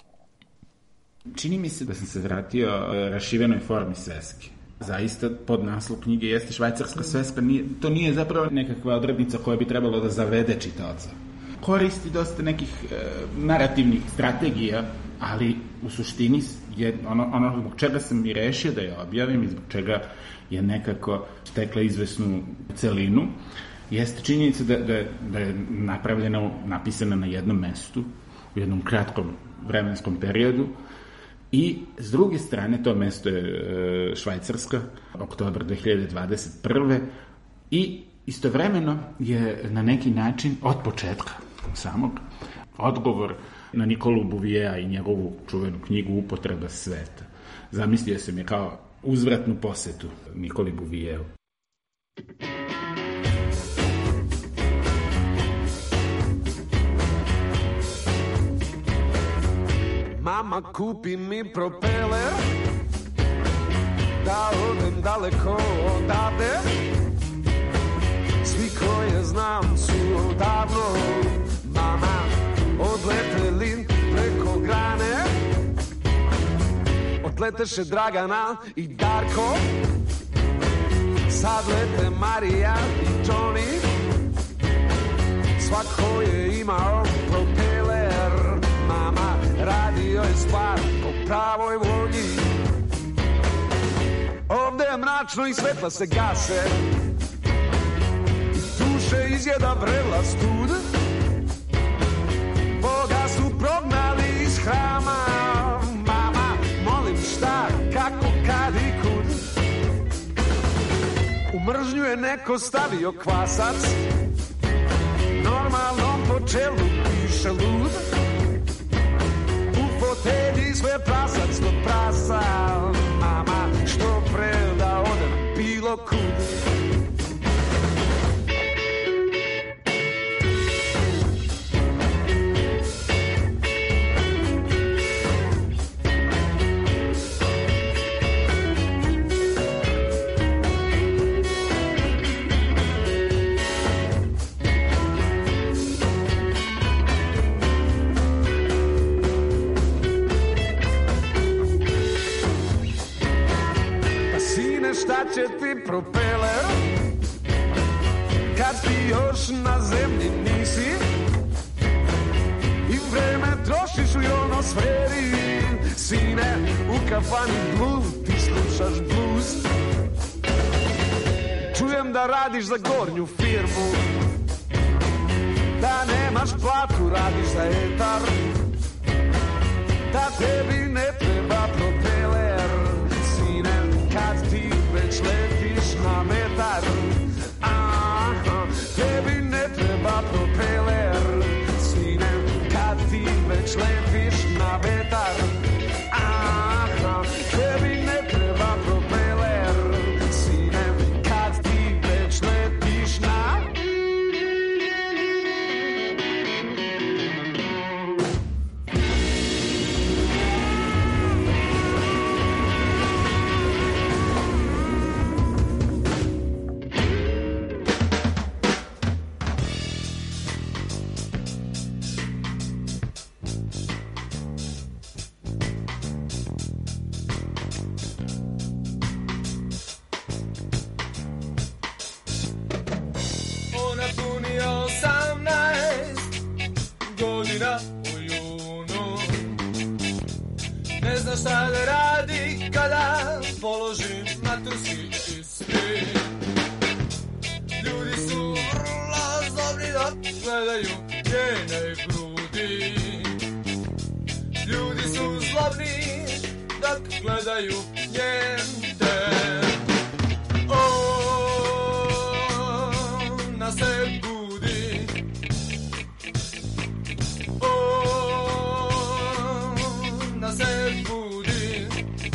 Čini mi se da sam se vratio raširenoj formi sveske. Zaista, podnaslov knjige jeste švajcarska sveska. To nije zapravo nekakva odrednica koja bi trebalo da zavede čitaoca. Koristi dosta nekih narativnih strategija, ali u suštini je ono zbog čega sam i rešio da je objavim i zbog čega je nekako stekla izvesnu celinu, jeste činjenica da je napisana na jednom mestu, u jednom kratkom vremenskom periodu, i s druge strane to mesto je Švajcarska, oktobar 2021. I istovremeno je na neki način od početka samog odgovor na Nikolu Bouviera i njegovu čuvenu knjigu Upotreba sveta. Zamislio sam je kao uzvratnu posetu Nikoli Bouvieru. Mama, kupi mi propeler, da odem daleko odavde. Svi koje znam su odavno, mama, odleteli preko grane. Odleteše Dragana i Darko, sad lete Marija i Johnny. Svako je imao propeler, mama, radio je stvar po pravoj volji. Ovde je mračno i svetla se gase, duše izjeda vrela stud. Boga su prognali iz hrama, mama, molim šta, kako, kad i kud. U mržnju je neko stavio kvasac, normalnom po čelu piše lud. Fotelji sve prasac do prasa, mama, što pre da odem bilo kud. šta će ti propeler kad ti još na zemlji nisi i vreme trošiš u ionosferi. Sine, u kafani blues, ti slušaš blues. Čujem da radiš za gornju firmu, da nemaš platu, radiš za etar, da tebi ne treba propeler. Sine, kad ti već letiš na metar, tebi ne treba propeler. Sine, kad ti već letiš na vetar, tebi ne treba propeler. Sine, kad ti već letiš na... Šta da radi kada položim maturski ispit. Ljudi su vrlo zlobni dok gledaju njene grudi. Ljudi su zlobni dok gledaju njen ten. Ona se budi. Ona se budi.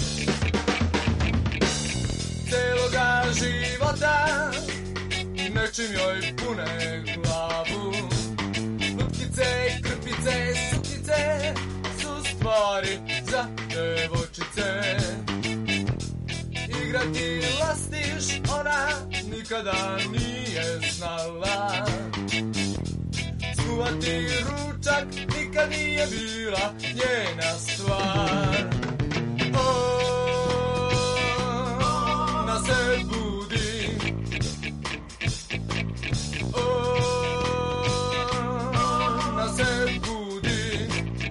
Celoga života nečim joj pune glavu. Lutkice, krpice, suknice su stvari za devojčice. Igrati lastiš ona nikada nije znala. Skuvati ručak nikad nije bila njena stvar. Ona se budi. Ona se budi.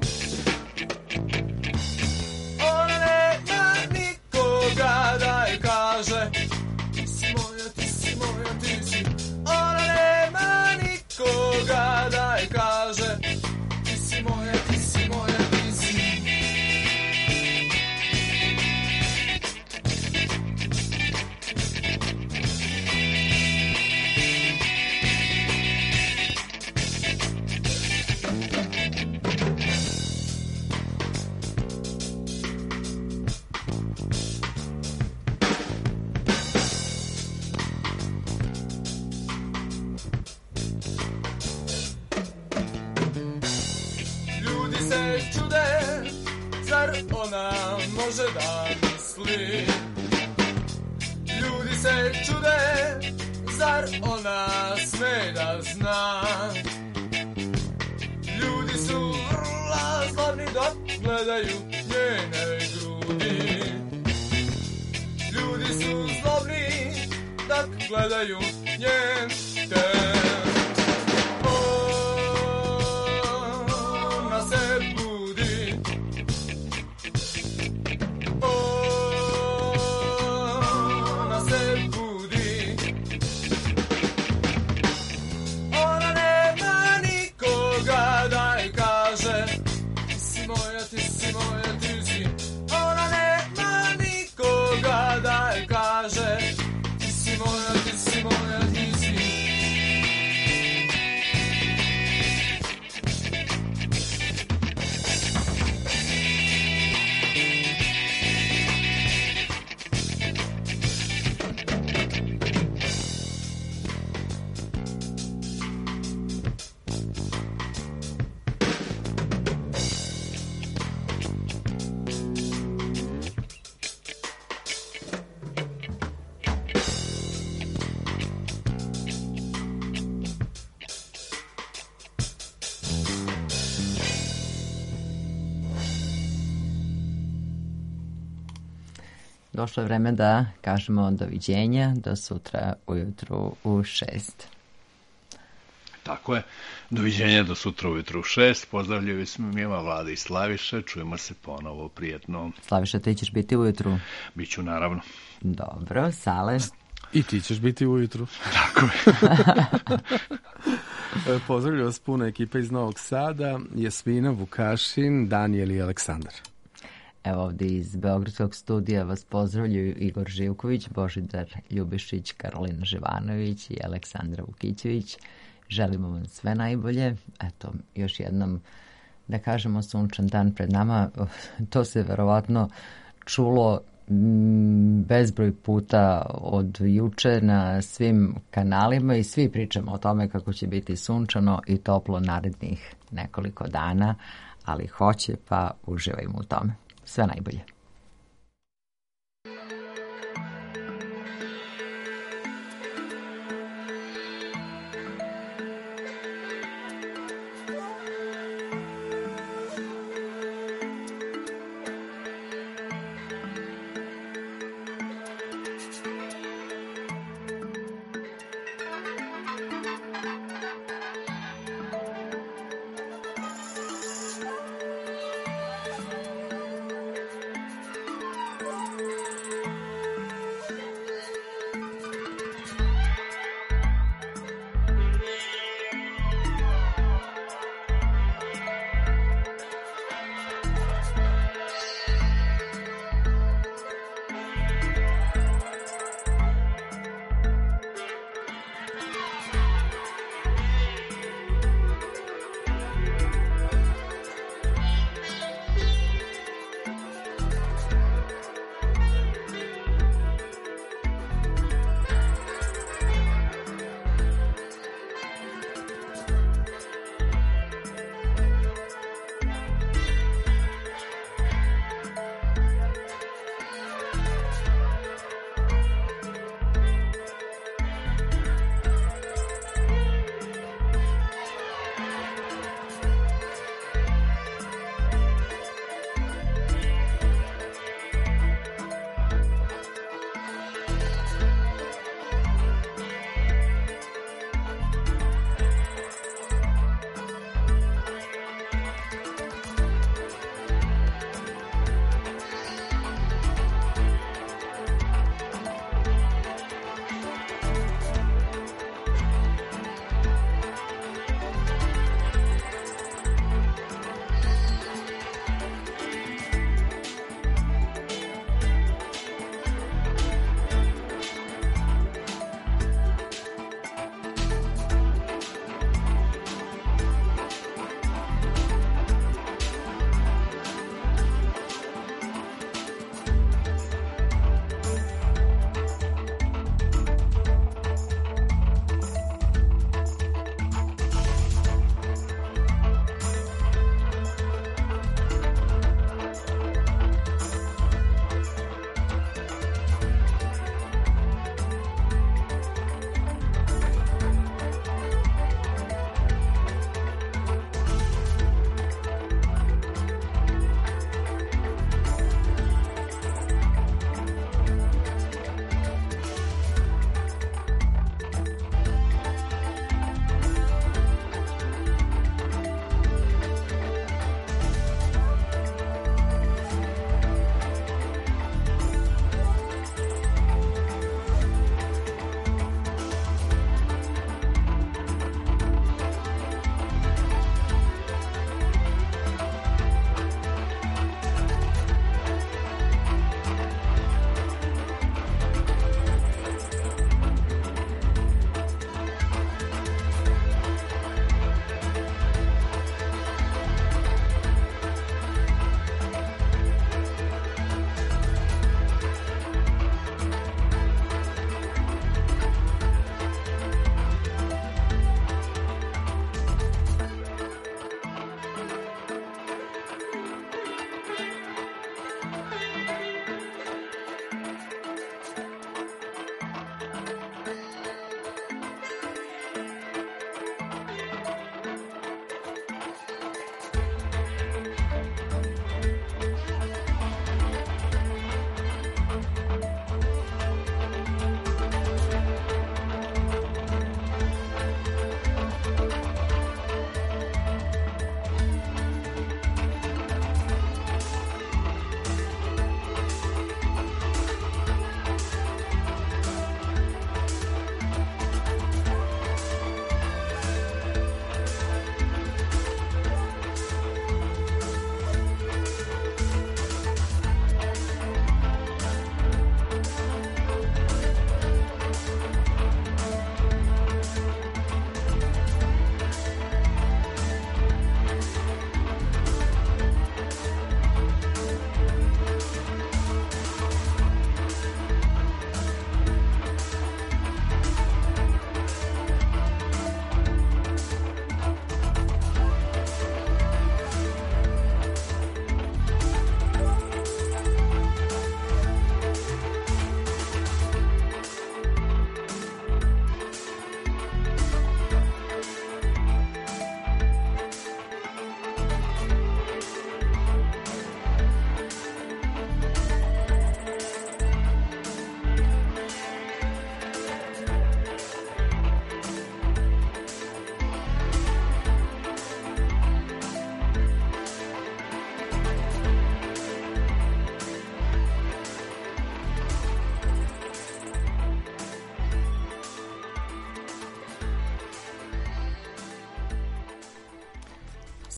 Ona nema nikoga da je kaže ti si moja, ti si moja, ti si. Ona nema nikoga da je kaže ti si moja, ti si moja, ti si. Ljudi se čude, zar ona može da misli? Ljudi se čude, zar ona sme da zna? Ljudi su vrlo zlobni dok gledaju njene grudi. Ljudi su zlobni dok gledaju njen ten. Ona se budi. Ona se budi. Ona nema nikoga da je kaže ti si moja, ti si moja, ti si. Ona nema nikoga da je kaže ti si moja, ti si moja, ti si. Došlo je vreme da kažemo doviđenja, do sutra ujutru u 6. Tako je. Doviđenja do sutra ujutru u 6. Pozdravljaju smo Mijeva, Vlada i Slaviša. Čujemo se ponovo prijetno. Slaviša, ti ćeš biti ujutru? Biću, naravno. Dobro, Sale? I ti ćeš biti ujutru. Tako je. Pozdravljaju vas puno ekipa iz Novog Sada, Jasmina, Vukašin, Danijel i Aleksandar. Evo ovdje iz Beogradskog studija vas pozdravljaju Igor Živković, Božidar Ljubišić, Karolina Živanović i Aleksandra Vukićević. Želimo vam sve najbolje. Eto, još jednom da kažemo sunčan dan pred nama. To se verovatno čulo bezbroj puta od juče na svim kanalima i svi pričamo o tome kako će biti sunčano i toplo narednih nekoliko dana, ali hoće, pa uživajmo u tome. Sve najbolje.